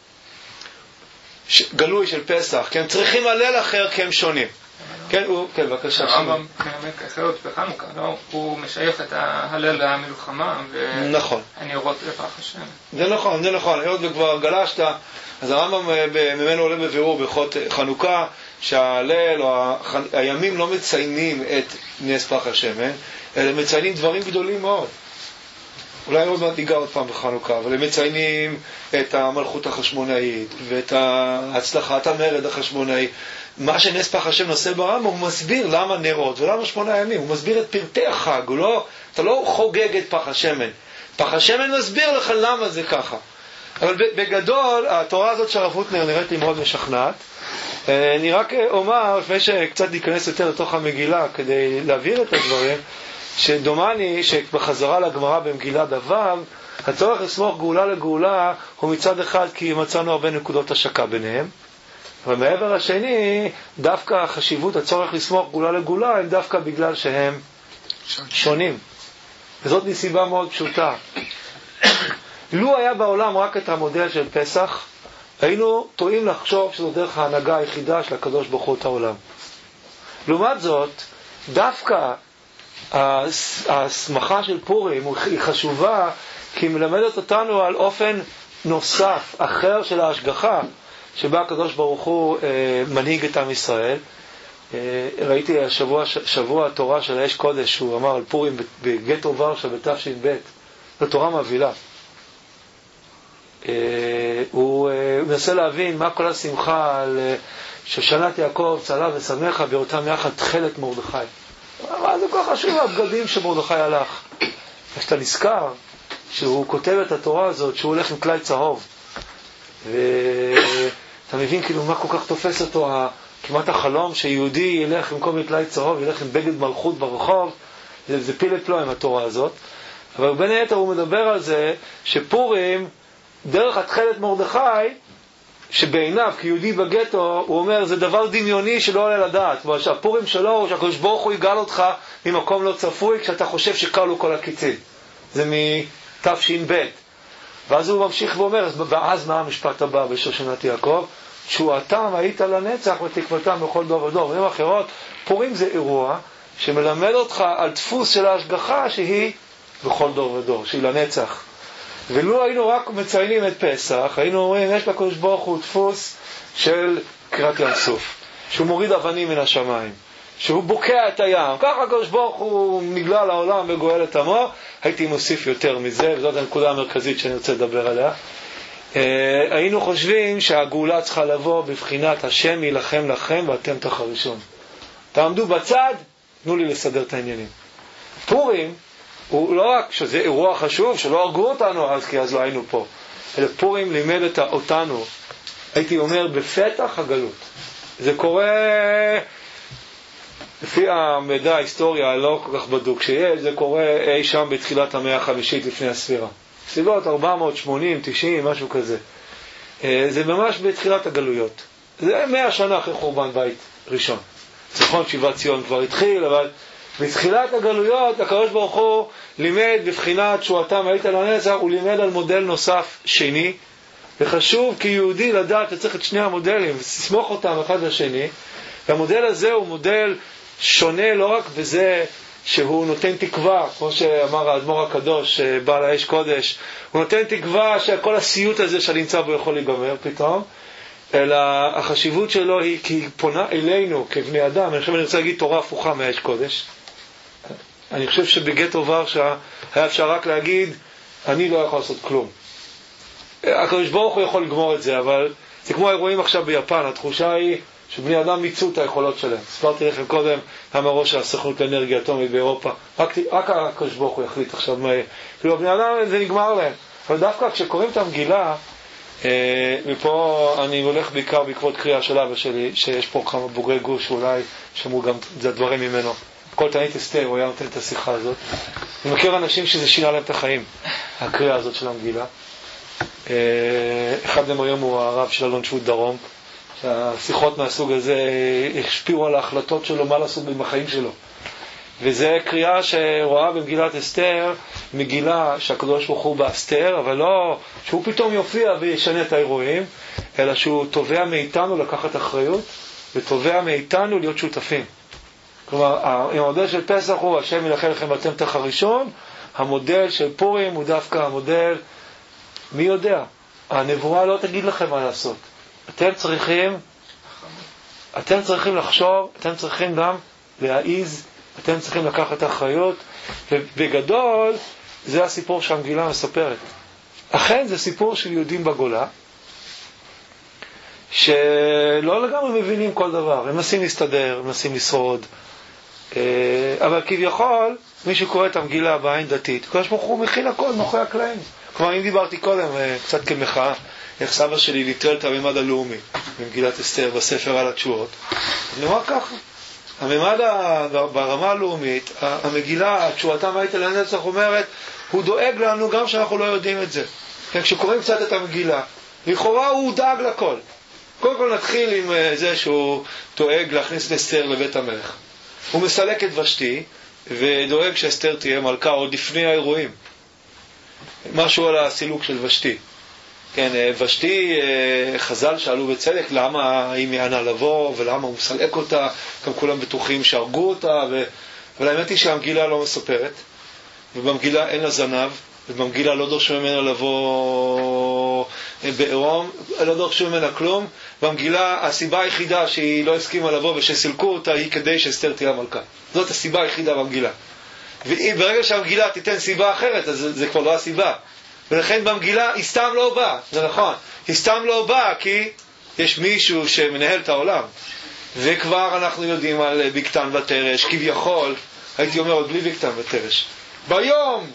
גלוי של פסח, כי הם צריכים הלל אחר כי הם שונים. כן, בבקשה. הרמב"ם מנמק אחרת בחנוכה, לא? הוא משייך את ההלל למלחמה והנרות לפח השם. זה נכון. היות וכבר גלשת, אז הרמב"ם ממנו עולה בבירור בהלכות חנוכה, שההלל או הימים לא מציינים את נס פח השמן, אלא מציינים דברים גדולים מאוד. אולי עוד מעט ניגע עוד פעם בחנוכה, אבל הם מציינים את המלכות החשמונאית ואת הצלחת המרד החשמונאי. מה שנס פח השם נושא ברמב"ם, הוא מסביר למה נרות ולמה 8 ימים, הוא מסביר את פרטי החג, אתה לא חוגג את פח השמן. פח השמן מסביר לך למה זה ככה. אבל בגדול, התורה הזאת של הרב הוטנר נראית לי מאוד משכנעת. אני רק אומר, לפני שקצת ניכנס יותר לתוך המגילה כדי להבהיר את הדברים, שדומני שבחזרה לגמרא במגילה דבב, הצורך לסמוך גאולה לגאולה הוא מצד אחד כי מצאנו הרבה נקודות השקה ביניהם, אבל מעבר השני, דווקא חשיבות הצורך לסמוך גאולה לגאולה הם דווקא בגלל שהם שונים. וזאת מסיבה מאוד פשוטה. לו היה בעולם רק את המודל של פסח, היינו טועים לחשוב שזו דרך ההנהגה היחידה של הקדוש ברוך הוא את העולם. לעומת זאת, דווקא ההסמכה של פורים היא חשובה, כי היא מלמדת אותנו על אופן נוסף, אחר של ההשגחה, שבה הקדוש ברוך הוא מנהיג את עם ישראל. ראיתי שבוע התורה של האש קודש, שהוא אמר על פורים בגטו ורשה בתש"ב, זו תורה מבהילה. הוא מנסה להבין מה כל השמחה על שושנת יעקב צלה ושמחה באותם יחד תחלת מרדכי. מה זה כל כך חשוב הבגדים שמרדכי הלך? כשאתה נזכר שהוא כותב את התורה הזאת שהוא הולך עם כלי צהוב, ואתה מבין כאילו מה כל כך תופס אותו כמעט החלום שיהודי ילך עם כל מיני כלי צהוב, ילך עם בגד מלכות ברחוב. זה פיל את לו עם התורה הזאת. אבל בין היתר הוא מדבר על זה שפורים דרך התחלת מרדכי, שבעיניו כיהודי בגטו הוא אומר זה דבר דמיוני שלא עולה לדעת. כלומר שהפורים שלו הוא שהקדוש ברוך הוא יגאל אותך ממקום לא צפוי כשאתה חושב שקלו כל הקיצים. זה מתש"ב. ואז הוא ממשיך ואומר, ואז מה המשפט הבא בשושנת יעקב? תשועתם היית לנצח ותקוותם בכל דור ודור. במילים אחרות, פורים זה אירוע שמלמד אותך על דפוס של ההשגחה שהיא בכל דור ודור, שהיא לנצח. ולו היינו רק מציינים את פסח, היינו אומרים, יש לקדוש ברוך הוא דפוס של קריאת ים סוף, שהוא מוריד אבנים מן השמיים, שהוא בוקע את הים. ככה הקדוש ברוך הוא נגלה לעולם וגואל את עמו. הייתי מוסיף יותר מזה, וזאת הנקודה המרכזית שאני רוצה לדבר עליה. היינו חושבים שהגאולה צריכה לבוא בבחינת השם ילחם לכם ואתם תחרישון. תעמדו בצד, תנו לי לסדר את העניינים. פורים הוא לא רק שזה אירוע חשוב, שלא הרגו אותנו אז, כי אז לא היינו פה, אלא פורים לימד אותנו, הייתי אומר, בפתח הגלות. זה קורה, לפי המידע ההיסטוריה הלא כל כך בדוק שיש, זה קורה אי שם בתחילת המאה החמישית לפני הספירה. סביבות 480, 90, משהו כזה. זה ממש בתחילת הגלויות. זה 100 שנה אחרי חורבן בית ראשון. נכון, שיבת ציון כבר התחיל, אבל בתחילת הגלויות הקדוש ברוך הוא לימד בבחינת תשועתם היית לנצח, הוא לימד על מודל נוסף שני, וחשוב כיהודי לדעת שצריך את שני המודלים, לסמוך אותם אחד לשני, והמודל הזה הוא מודל שונה לא רק בזה שהוא נותן תקווה, כמו שאמר האדמו"ר הקדוש, בעל האש קודש, הוא נותן תקווה שכל הסיוט הזה שנמצא בו יכול להיגמר פתאום, אלא החשיבות שלו היא כי היא פונה אלינו כבני אדם. אני רוצה להגיד תורה הפוכה מהאש קודש. אני חושב שבגטו ורשה היה אפשר רק להגיד, אני לא יכול לעשות כלום. הקדוש ברוך הוא יכול לגמור את זה, אבל זה כמו האירועים עכשיו ביפן, התחושה היא שבני אדם מיצו את היכולות שלהם. ספרתי לכם קודם, המראש הסוכנות לאנרגיה אטומית באירופה, רק הקדוש ברוך הוא יחליט עכשיו מה, כאילו בני אדם זה נגמר להם. אבל דווקא כשקוראים את המגילה, ופה אני הולך בעיקר בעקבות קריאה של אבא שלי, שיש פה כמה בוגרי גוש שאולי שמעו גם את הדברים ממנו. כל תענית אסתר, הוא היה נותן את השיחה הזאת. אני מכיר אנשים שזה שינה להם את החיים, הקריאה הזאת של המגילה. אחד מהם היום הוא הרב של אלון שבות דרום, שהשיחות מהסוג הזה השפיעו על ההחלטות שלו מה לעשות בחיים שלו. וזה קריאה שרואה במגילת אסתר, מגילה שהקדוש ברוך הוא באסתר, אבל לא שהוא פתאום יופיע וישנה את האירועים, אלא שהוא תובע מאיתנו לקחת אחריות, ותובע מאיתנו להיות שותפים. כלומר, המודל של פסח הוא השם ילחם לכם ואתם תחרישון, המודל של פורים הוא דווקא המודל, מי יודע, הנבואה לא תגיד לכם מה לעשות. אתם צריכים לחשוב, אתם צריכים גם להעיז, אתם צריכים לקחת אחריות, ובגדול זה הסיפור שהמגילה מספרת. אכן זה סיפור של יהודים בגולה, שלא לגמרי מבינים כל דבר, הם מנסים להסתדר, הם מנסים לשרוד, אבל כביכול מי שקורא את המגילה בעין דתית, הקדוש ברוך הוא מכיל הכל מאחורי הקלעים. כלומר, אם דיברתי קודם קצת כמחאה איך סבא שלי ליטרל את הממד הלאומי במגילת אסתר בספר על התשועות, אני אומר ככה, הממד ברמה הלאומית, המגילה, תשועתם היית לנצח אומרת, הוא דואג לנו גם שאנחנו לא יודעים את זה. כשקוראים קצת את המגילה, לכאורה הוא דאג לכל. קודם כל נתחיל עם זה שהוא דואג להכניס את אסתר לבית המלך. הוא מסלק את ושתי ודואג שאסתר תהיה מלכה עוד לפני האירועים. משהו על הסילוק של ושתי. כן, ושתי, חז"ל שאלו בצדק למה היא מענה לבוא ולמה הוא מסלק אותה, גם כולם בטוחים שהרגו אותה, אבל האמת היא שהמגילה לא מספרת, ובמגילה אין לה זנב, ובמגילה לא דורשו ממנה לבוא בעירום, לא דורשו ממנה כלום. במגילה הסיבה היחידה שהיא לא הסכימה לבוא ושסילקו אותה היא כדי שאסתר תהיה מלכה. זאת הסיבה היחידה במגילה. וברגע שהמגילה תיתן סיבה אחרת, אז זה כבר לא הסיבה. ולכן במגילה היא סתם לא באה, זה נכון, היא סתם לא באה כי יש מישהו שמנהל את העולם. וכבר אנחנו יודעים על בקתן ותרש, כביכול, הייתי אומר עוד בלי בקתן ותרש, ביום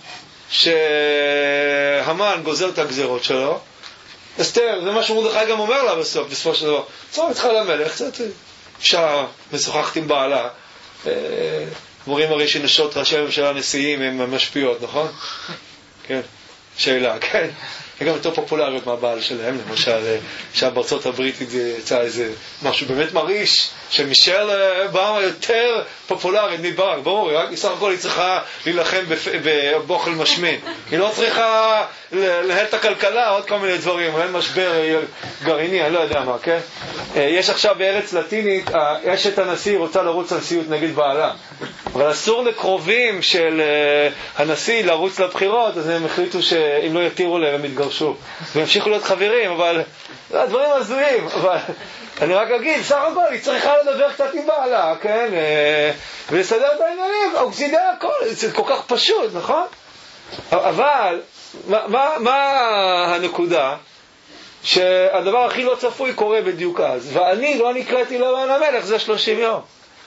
שהמן גוזר את הגזרות שלו, אסתר, זה מה שמרדכי גם אומר לה בסופו של דבר, צור צריכה למלך, קצת אישה משוחחת עם בעלה, אומרים הרי שנשות ראשי הממשלה נשיאים הם משפיעות, נכון? כן, שאלה, כן. וגם יותר פופולריות מהבעל שלהם, למשל, שבארצות הברית יצא איזה משהו באמת מרעיש, שמישל אובמה יותר פופולרית מברק, ברור, בסך הכל היא צריכה להילחם באוכל משמין. היא לא צריכה לנהל את הכלכלה, עוד כל מיני דברים, אין משבר גרעיני, אני לא יודע מה, כן? יש עכשיו בארץ לטינית, אשת הנשיא רוצה לרוץ לנשיאות נגד בעלה, אבל אסור לקרובים של הנשיא לרוץ לבחירות, אז הם החליטו שאם לא יתירו להם הם מתגרשים. יגרשו, וימשיכו להיות חברים, אבל הדברים הזויים, אבל אני רק אגיד, סך הכל היא צריכה לדבר קצת עם בעלה, כן, ולסדר את העניינים, הוא סידר הכל, זה כל כך פשוט, נכון? אבל מה הנקודה? שהדבר הכי לא צפוי קורה בדיוק אז, ואני לא נקראתי לבן המלך, זה 30 יום.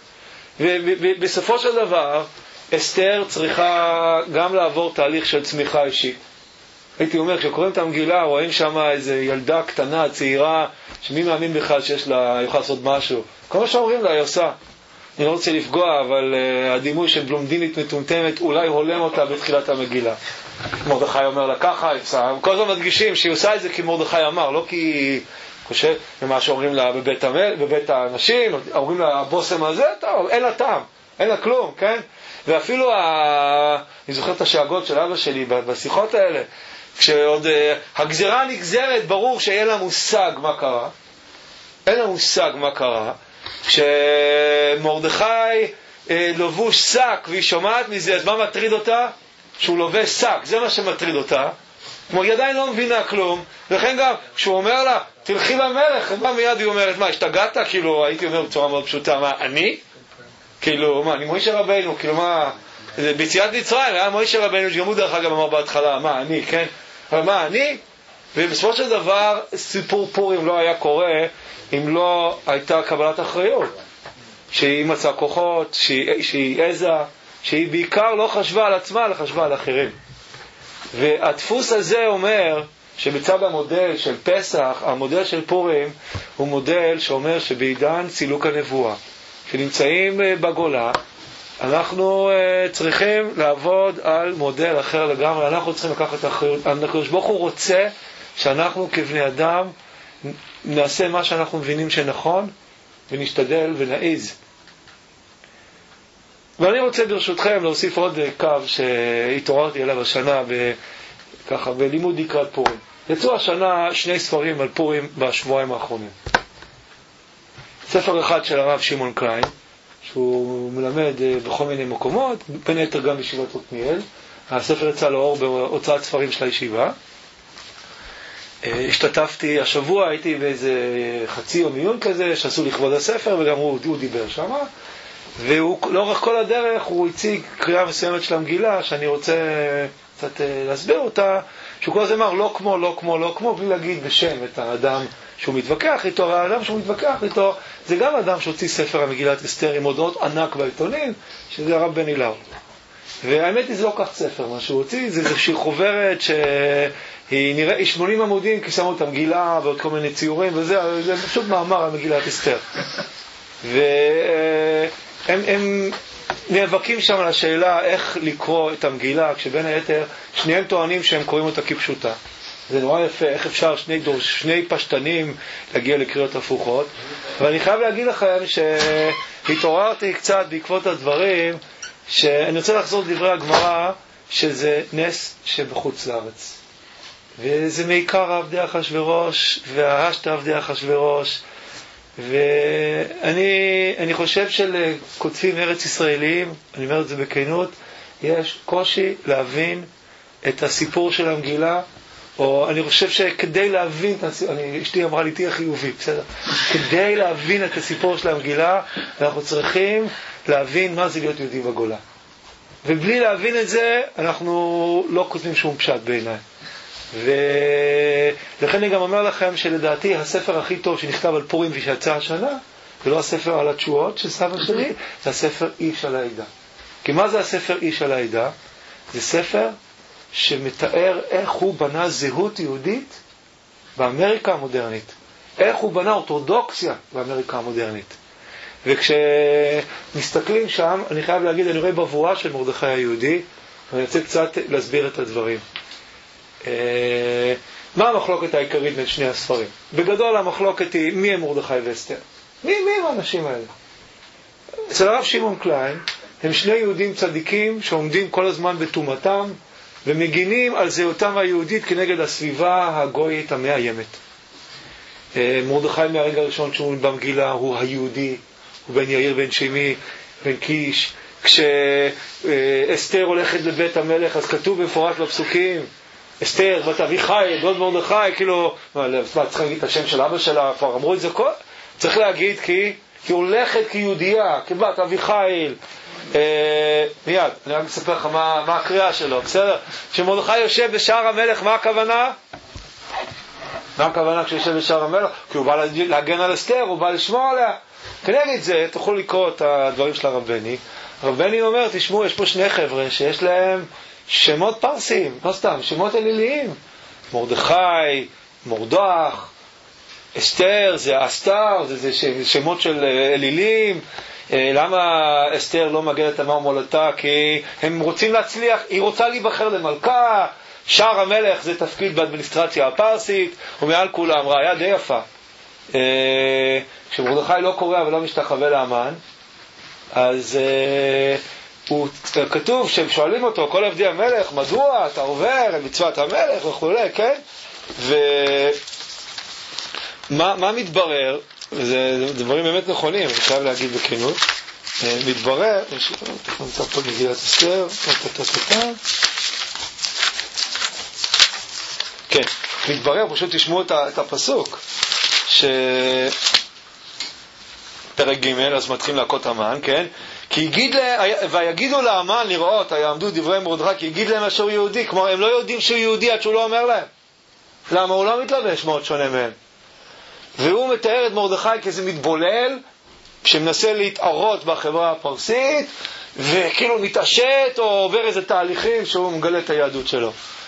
ובסופו של דבר אסתר צריכה גם לעבור תהליך של צמיחה אישית. הייתי אומר, כשקוראים את המגילה רואים שם איזו ילדה קטנה, צעירה, שמי מאמין בכלל שיש לה, יוכל לעשות משהו. כל מה שאומרים לה היא עושה. אני לא רוצה לפגוע, אבל הדימוי של בלומדינית מטומטמת אולי הולם אותה בתחילת המגילה. מרדכי אומר לה ככה, כל הזמן מדגישים שהיא עושה את זה כי מרדכי אמר, לא כי היא חושב למה שאומרים לה בבית האנשים, אומרים לה הבוסם הזה, טוב, אין לה טעם, אין לה כלום, כן? ואפילו אני זוכר את השאגות של אבא שלי בשיחות האלה, כשעוד הגזרה נגזרת, ברור שאין לה מושג מה קרה, אין לה מושג מה קרה, כשמרדכי לובוש שק והיא שומעת מזה, אז מה מטריד אותה? שהוא לובש שק, זה מה שמטריד אותה. כמו היא עדיין לא מבינה כלום, לכן גם כשהוא אומר לה תלכי למלך, מה מיד היא אומרת, מה השתגעת? כאילו הייתי אומר בצורה מאוד פשוטה, מה אני? כאילו מה, אני מוישה רבינו, כאילו מה, ביציאת מצרים היה מוישה רבינו שגם הוא דרך אגב אמר בהתחלה, מה אני, כן? אבל מה אני? ובסופו של דבר סיפור פורים לא היה קורה אם לא הייתה קבלת אחריות, שהיא מצאה כוחות, שהיא עזה, שהיא בעיקר לא חשבה על עצמה, אלא חשבה על אחרים. והדפוס הזה אומר שבצד המודל של פסח, המודל של פורים הוא מודל שאומר שבעידן צילוק הנבואה, שנמצאים בגולה, אנחנו צריכים לעבוד על מודל אחר לגמרי. אנחנו צריכים לקחת אחריות. הקדוש ברוך הוא רוצה שאנחנו כבני אדם נעשה מה שאנחנו מבינים שנכון, ונשתדל ונעיז. ואני רוצה ברשותכם להוסיף עוד קו שהתעוררתי עליו השנה ככה בלימוד לקראת פורים. יצאו השנה 2 ספרים על פורים בשבועיים האחרונים. ספר אחד של הרב שמעון קליין, שהוא מלמד בכל מיני מקומות, בין היתר גם בישיבת עתניאל. הספר יצא לאור בהוצאת ספרים של הישיבה. השתתפתי השבוע, הייתי באיזה חצי יום עיון כזה שעשו לכבוד הספר, וגם הוא דיבר שם. והוא לאורך כל הדרך הוא הציג קריאה מסוימת של המגילה שאני רוצה קצת להסביר אותה, שהוא כל הזמן אמר לא כמו, לא כמו, לא כמו, בלי להגיד בשם את האדם שהוא מתווכח איתו. והאדם שהוא מתווכח איתו זה גם אדם שהוציא ספר המגילת אסתר עם הודעות ענק בעיתונים, שזה הרב בן אילאו. והאמת היא זה לא כך ספר מה שהוא הוציא, זה איזושהי חוברת שהיא נראה 80 עמודים כי שמו את המגילה ועוד כל מיני ציורים וזה, זה פשוט מאמר על מגילת אסתר. הם נאבקים שם על השאלה איך לקרוא את המגילה, כשבין היתר שניהם טוענים שהם קוראים אותה כפשוטה. זה נורא יפה, איך אפשר שני פשטנים להגיע לקריאות הפוכות. ואני חייב להגיד לכם שהתעוררתי קצת בעקבות הדברים, שאני רוצה לחזור לדברי הגמרא, שזה נס שבחוץ לארץ. וזה מעיקר עבדי אחשוורוש, וההשת עבדי אחשוורוש. ואני חושב שלכותבים ארץ ישראליים, אני אומר את זה בכנות, יש קושי להבין את הסיפור של המגילה, או אני חושב שכדי להבין, אשתי אמרה לי תהיה חיובי, בסדר? כדי להבין את הסיפור של המגילה, אנחנו צריכים להבין מה זה להיות יהודי בגולה. ובלי להבין את זה, אנחנו לא כותבים שום פשט בעיניי. ולכן אני גם אומר לכם שלדעתי הספר הכי טוב שנכתב על פורים ושיצא השנה זה לא הספר על התשועות של סבא שלי, זה הספר איש על העדה. כי מה זה הספר איש על העדה? זה ספר שמתאר איך הוא בנה זהות יהודית באמריקה המודרנית, איך הוא בנה אורתודוקסיה באמריקה המודרנית. וכשמסתכלים שם, אני חייב להגיד, אני רואה בבואה של מרדכי היהודי, ואני רוצה קצת להסביר את הדברים. מה המחלוקת העיקרית בין שני הספרים? בגדול המחלוקת היא מי הם מרדכי ואסתר. מי הם האנשים האלה? אצל הרב שמעון קליין הם שני יהודים צדיקים שעומדים כל הזמן בתומתם ומגינים על זהותם היהודית כנגד הסביבה הגויית המאיימת. מרדכי מהרגע הראשון שהוא במגילה הוא היהודי, הוא בן יאיר בן שמי בן קיש. כשאסתר הולכת לבית המלך אז כתוב במפורש בפסוקים אסתר, בת אביחיל, בת מרדכי, כאילו, צריך להגיד את השם של אבא שלה, כבר אמרו את זה כל, צריך להגיד כי הולכת כיהודייה, כבת אביחיל, מיד, אני רק אספר לך מה הקריאה שלו, בסדר? כשמרדכי יושב בשער המלך, מה הכוונה? מה הכוונה כשיושב בשער המלך? כי הוא בא להגן על אסתר, הוא בא לשמור עליה. כנגד זה, תוכלו לקרוא את הדברים של הרבני. הרבני אומר, תשמעו, יש פה שני חבר'ה שיש להם שמות פרסיים, לא סתם, שמות אליליים. מרדכי, מורדך, אסתר, זה אסתר, זה שמות של אלילים. למה אסתר לא מגנת עמה ומולדתה? כי הם רוצים להצליח, היא רוצה להיבחר למלכה, שער המלך זה תפקיד באדמיניסטרציה הפרסית, ומעל כולם ראיה די יפה. כשמרדכי לא קורא ולא משתחווה להמן, אז הוא כתוב שהם שואלים אותו, כל עבדי המלך, מדוע אתה עובר מצוות המלך וכו', כן? ומה מתברר? זה דברים באמת נכונים, אני חייב להגיד בכנות. מתברר, נמצא פה מגילת אסתר, כן, מתברר, פשוט תשמעו את הפסוק, פרק ג' אז מתחילים להכות המן, כן? ויגידו להמן לראות, יעמדו דברי מרדכי, כי יגיד להם אשר יהודי, כלומר הם לא יודעים שהוא יהודי עד שהוא לא אומר להם. למה? הוא לא מתלבש מאוד שונה מהם. והוא מתאר את מרדכי כאיזה מתבולל, שמנסה להתערות בחברה הפרסית, וכאילו מתעשת או עובר איזה תהליכים שהוא מגלה את היהדות שלו.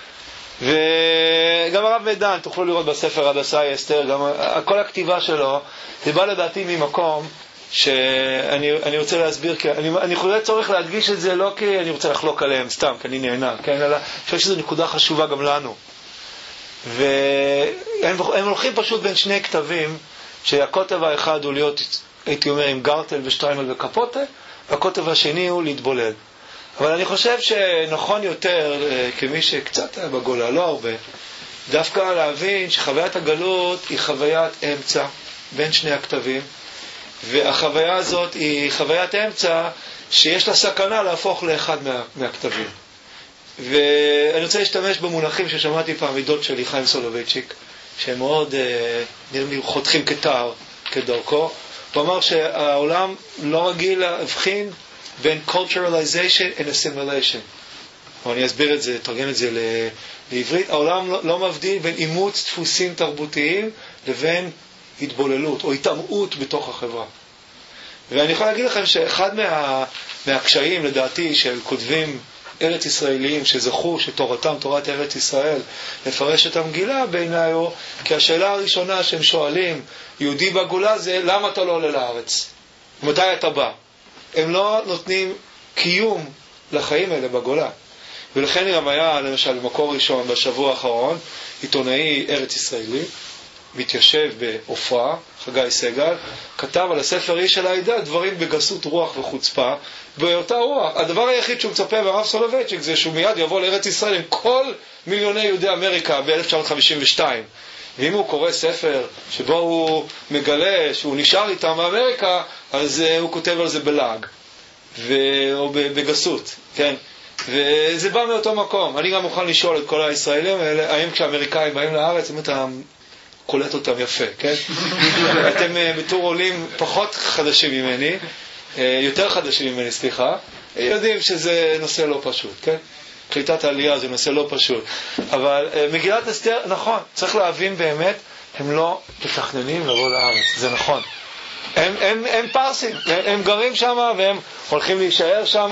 וגם הרב מידן, תוכלו לראות בספר הדסאי אסתר, גם כל הכתיבה שלו, זה בא לדעתי ממקום שאני רוצה להסביר, אני חושב צורך להדגיש את זה לא כי אני רוצה לחלוק עליהם סתם, כי אני נהנה, כן? אלא אני חושב שזו נקודה חשובה גם לנו. והם הולכים פשוט בין שני כתבים, שהכותב האחד הוא להיות, הייתי אומר, עם גרטל ושטריימל וקפוטה, והכותב השני הוא להתבולל. אבל אני חושב שנכון יותר, כמי שקצת היה בגולה, לא הרבה, דווקא להבין שחוויית הגלות היא חוויית אמצע בין שני הכתבים, והחוויה הזאת היא חוויית אמצע שיש לה סכנה להפוך לאחד מהכתבים. ואני רוצה להשתמש במונחים ששמעתי פעם מדוד שלי, חיים סולובייצ'יק, שהם מאוד נראים חותכים כתער, כדרכו. הוא אמר שהעולם לא רגיל להבחין בין culturalization and assimilation. אני אסביר את זה, תרגם את זה לעברית. העולם לא מבדיל בין אימוץ דפוסים תרבותיים לבין התבוללות או התאמעות בתוך החברה. ואני יכול להגיד לכם שאחד מהקשיים לדעתי של כותבים ארץ ישראליים שזכו שתורתם תורת ארץ ישראל לפרש את המגילה בעיניי, כי השאלה הראשונה שהם שואלים יהודי בגולה זה למה אתה לא עולה לארץ? מתי אתה בא? הם לא נותנים קיום לחיים האלה בגולה. ולכן גם היה למשל מקור ראשון בשבוע האחרון עיתונאי ארץ ישראלי מתיישב בהופעה, חגי סגל, כתב על הספר איש של העדה דברים בגסות רוח וחוצפה, באותה רוח. הדבר היחיד שהוא מצפה מהרב סולובייצ'יק זה שהוא מיד יבוא לארץ ישראל עם כל מיליוני יהודי אמריקה ב-1952. ואם הוא קורא ספר שבו הוא מגלה שהוא נשאר איתם באמריקה, אז הוא כותב על זה בלעג או בגסות, כן? וזה בא מאותו מקום. אני גם מוכן לשאול את כל הישראלים האלה, האם כשהאמריקאים באים לארץ, אם אתה קולט אותם יפה, כן? אתם בתור עולים פחות חדשים ממני, יותר חדשים ממני, סליחה, יודעים שזה נושא לא פשוט, כן? קליטת העלייה זה נושא לא פשוט. אבל מגילת אסתר, נכון, צריך להבין באמת, הם לא מתכננים לבוא לארץ, זה נכון. הם פרסים, הם גרים שם והם הולכים להישאר שם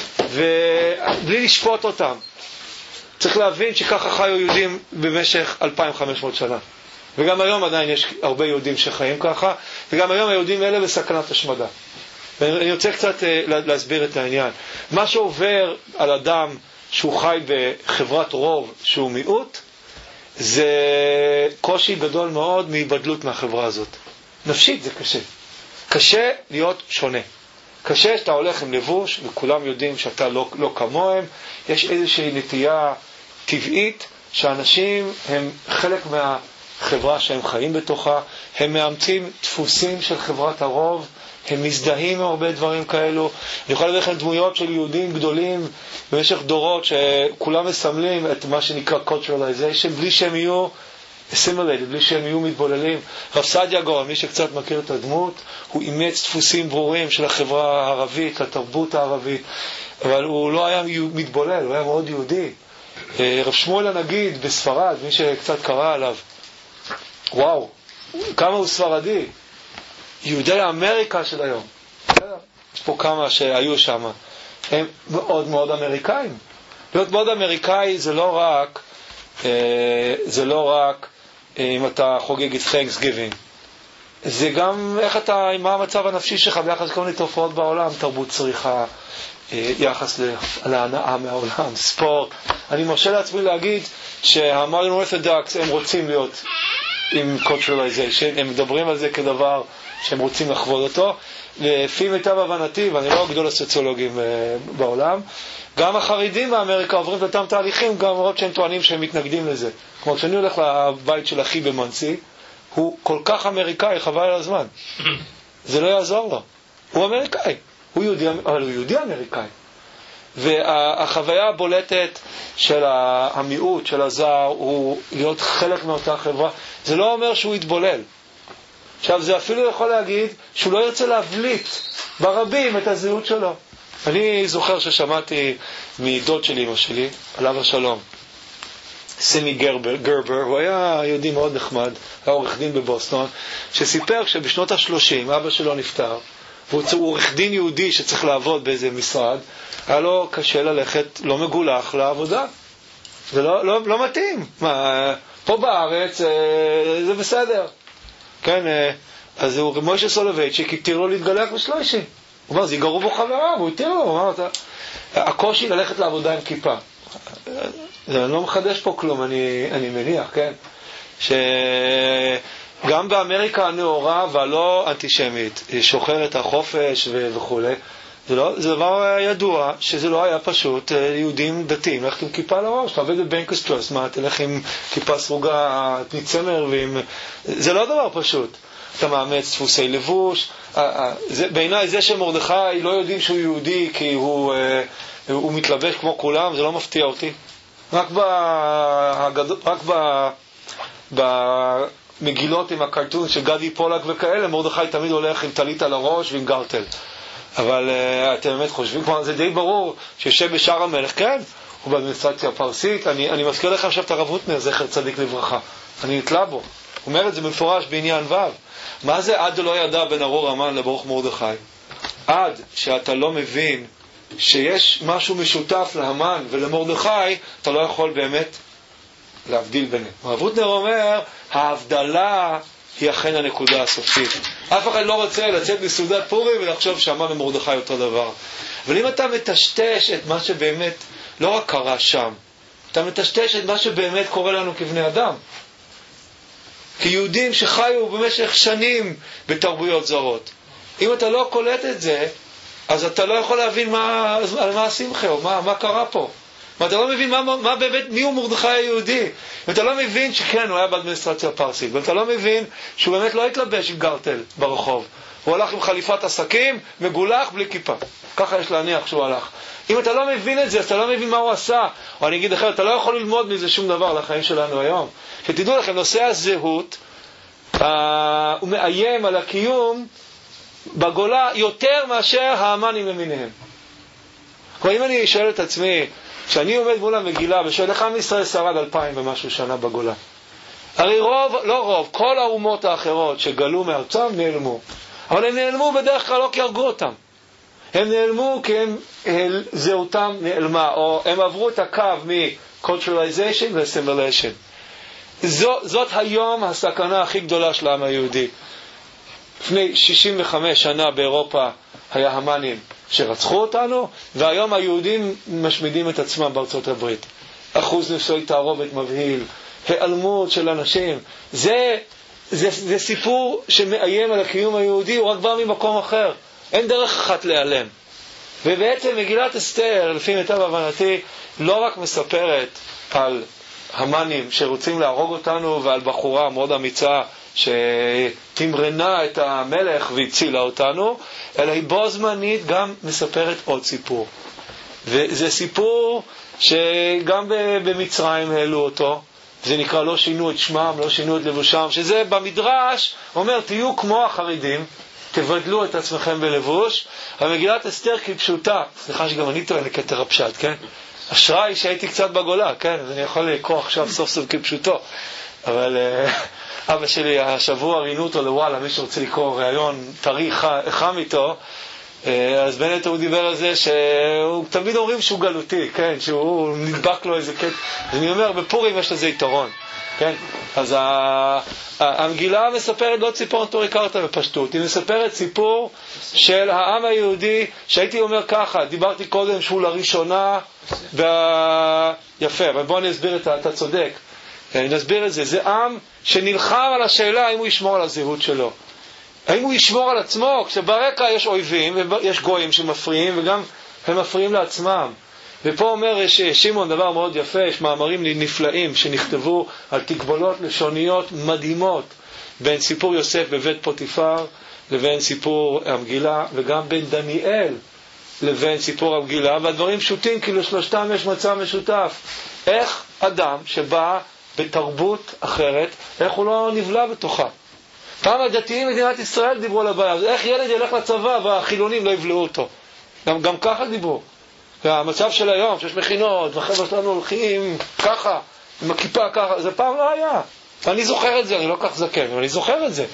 ובלי לשפוט אותם. צריך להבין שככה חיו יהודים במשך 2500 שנה. וגם היום עדיין יש הרבה יהודים שחיים ככה, וגם היום היהודים האלה בסכנת השמדה. ואני רוצה קצת להסביר את העניין. מה שעובר על אדם שהוא חי בחברת רוב שהוא מיעוט, זה קושי גדול מאוד מהיבדלות מהחברה הזאת. נפשית זה קשה. קשה להיות שונה. קשה שאתה הולך עם לבוש וכולם יודעים שאתה לא כמוהם. יש איזושהי נטייה טבעית שאנשים הם חלק מהחברה שהם חיים בתוכה. הם מאמצים דפוסים של חברת הרוב, הם מזדהים עם הרבה דברים כאלו. אני יכול להביא לכם דמויות של יהודים גדולים במשך דורות שכולם מסמלים את מה שנקרא culturalization, בלי שהם יהיו assimilated, בלי שהם יהיו מתבוללים. רב סעדיה גאון, מי שקצת מכיר את הדמות, הוא אימץ דפוסים ברורים של החברה הערבית, התרבות הערבית, אבל הוא לא היה מתבולל, הוא היה מאוד יהודי. רב שמואל הנגיד בספרד, מי שקצת קרא עליו, וואו, כמה הוא ספרדי, יהודי האמריקה של היום. יש פה כמה שהיו שם, הם מאוד מאוד אמריקאים. להיות מאוד אמריקאי זה לא רק אם אתה חוגג את Thanksgiving, זה גם איך אתה, מה המצב הנפשי שלך ביחס לכל מיני תופעות בעולם, תרבות צריכה, יחס להנאה מהעולם, ספורט. אני מרשה לעצמי להגיד שהמודרן אורתודוקס הם רוצים להיות עם culturalization, הם מדברים על זה כדבר שהם רוצים לחוות אותו. לפי מיטב הבנתי, ואני לא גדול הסוציולוגים בעולם, גם החרדים באמריקה עוברים את אותם תהליכים, גם למרות שהם טוענים שהם מתנגדים לזה. כמו שאני הולך לבית של אחי במנסי, הוא כל כך אמריקאי, חבל על הזמן. זה לא יעזור לו. הוא אמריקאי. הוא יהודי, אבל הוא יהודי אמריקאי. והחוויה הבולטת של המיעוט, של הזר, הוא להיות חלק מאותה חברה. זה לא אומר שהוא יתבולל. עכשיו, זה אפילו יכול להגיד שהוא לא ירצה להבליט ברבים את הזהות שלו. אני זוכר ששמעתי מדוד של אמא שלי, עליו השלום, סמי גרבר, הוא היה יהודי מאוד נחמד, היה עורך דין בבוסטון, שסיפר שבשנות ה-30 אבא שלו נפטר, והוא עורך דין יהודי שצריך לעבוד באיזה משרד, היה לו קשה ללכת, לא מגולח לעבודה. זה לא מתאים. פה בארץ זה בסדר. כן, אז מוישה סולובייצ'יק התיר לו להתגלח בשלושים. הוא אומר, זה יגרו בו חברה, והוא התיר לו. הוא אמר, הקושי ללכת לעבודה עם כיפה. אני לא מחדש פה כלום, אני מניח, כן? שגם באמריקה הנאורה והלא אנטישמית, שוחרת החופש וכו', זה דבר ידוע שזה לא היה פשוט יהודים דתיים ללכת עם כיפה על הראש. אתה עובד בבנקוס טרוסט, מה, תלך עם כיפה סרוגה מצמר זה לא דבר פשוט. אתה מאמץ דפוסי לבוש. בעיניי זה שמרדכי לא יודעים שהוא יהודי כי הוא מתלבש כמו כולם, זה לא מפתיע אותי. רק במגילות עם הקרטון של גדי פולק וכאלה, מרדכי תמיד הולך עם טלית על הראש ועם גרטל. אבל אתם באמת חושבים, זה די ברור שיושב בשער המלך, כן, הוא באדמיניסטרציה הפרסית. אני מזכיר לכם עכשיו את הרב הוטנר, זכר צדיק לברכה, אני נתלה בו, הוא אומר את זה במפורש בעניין ו'. מה זה עד לא ידע בין ארור המן לברוך מרדכי? עד שאתה לא מבין שיש משהו משותף להמן ולמרדכי, אתה לא יכול באמת להבדיל ביניהם. הרב הוטנר אומר, ההבדלה היא אכן הנקודה הסופית. אף אחד לא רוצה לצאת מסעודת פורים ולחשוב שהמן ומרדכי אותו דבר. אבל אם אתה מטשטש את מה שבאמת לא רק קרה שם, אתה מטשטש את מה שבאמת קורה לנו כבני אדם, כיהודים שחיו במשך שנים בתרבויות זרות. אם אתה לא קולט את זה, אז אתה לא יכול להבין על מה השמחה או מה קרה פה. אתה לא מבין מה באמת, מי הוא מרדכי היהודי. ואתה לא מבין שכן, הוא היה באדמיניסטרציה הפרסית. ואתה לא מבין שהוא באמת לא התלבש עם גרטל ברחוב. הוא הלך עם חליפת עסקים, מגולח, בלי כיפה. ככה יש להניח שהוא הלך. אם אתה לא מבין את זה, אז אתה לא מבין מה הוא עשה. או אני אגיד אחרת, אתה לא יכול ללמוד מזה שום דבר לחיים שלנו היום. שתדעו לכם, נושא הזהות, הוא מאיים על הקיום בגולה יותר מאשר האמנים למיניהם. כלומר, אם אני שואל את עצמי, כשאני עומד מול המגילה ושואל איך עם ישראל שרד 2000 ומשהו שנה בגולה, הרי כל האומות האחרות שגלו מארצם נעלמו, אבל הם נעלמו בדרך כלל לא כי הרגו אותם, הם נעלמו כי זהותם נעלמה, או הם עברו את הקו מ-culturalization ו-assimilation. זאת היום הסכנה הכי גדולה של העם היהודי. לפני 65 שנה באירופה היה המנים שרצחו אותנו, והיום היהודים משמידים את עצמם בארצות הברית. אחוז נפשי תערובת מבהיל, העלמות של אנשים. זה סיפור שמאיים על הקיום היהודי, הוא רק בא ממקום אחר. אין דרך אחת להיעלם. ובעצם מגילת אסתר, לפי מיטב הבנתי, לא רק מספרת על המנים שרוצים להרוג אותנו, ועל בחורה מאוד אמיצה שתמרנה את המלך והצילה אותנו, אלא היא בו זמנית גם מספרת עוד סיפור. וזה סיפור שגם במצרים העלו אותו, זה נקרא לא שינו את שמם, לא שינו את לבושם, שזה במדרש אומר תהיו כמו החרדים, תבדלו את עצמכם בלבוש. המגילת אסתר כפשוטה, סליחה שגם אני טוען לכתר הפשט, כן? אשראי שהייתי קצת בגולה, כן? אז אני יכול לקרוא עכשיו סוף סוף כפשוטו. אבל אבא שלי השבוע ראינו אותו לוואלה, מי שרוצה לקרוא ראיון טרי חם איתו, אז בנט הוא דיבר על זה שהוא תמיד אומרים שהוא גלותי, כן? שהוא נדבק לו איזה קטע. אז אני אומר, בפורים יש לזה יתרון, כן? אז המגילה מספרת לא ציפור תורי קרתא בפשטות, היא מספרת סיפור של העם היהודי, שהייתי אומר ככה, דיברתי קודם שהוא לראשונה, יפה, אבל בואו אני אסביר אתה צודק, נסביר את זה, זה עם שנלחם על השאלה האם הוא ישמור על הזהות שלו, האם הוא ישמור על עצמו, כשברקע יש אויבים ויש גויים שמפריעים וגם הם מפריעים לעצמם. ופה אומר שמעון דבר מאוד יפה, יש מאמרים נפלאים שנכתבו על תקבולות לשוניות מדהימות בין סיפור יוסף בבית פוטיפר לבין סיפור המגילה, וגם בין דניאל לבין סיפור המגילה, והדברים פשוטים כי לשלושתם יש מצע משותף. איך אדם שבא בתרבות אחרת, איך הוא לא נבלע בתוכה? פעם הדתיים מדינת ישראל דיברו על הבעיה, איך ילד ילך לצבא והחילונים לא יבלעו אותו? גם ככה דיברו. והמצב של היום, שיש מכינות, והחבר'ה שלנו הולכים ככה, עם הכיפה ככה, זה פעם לא היה. ואני זוכר את זה, אני לא כך זקן, אבל אני זוכר את זה.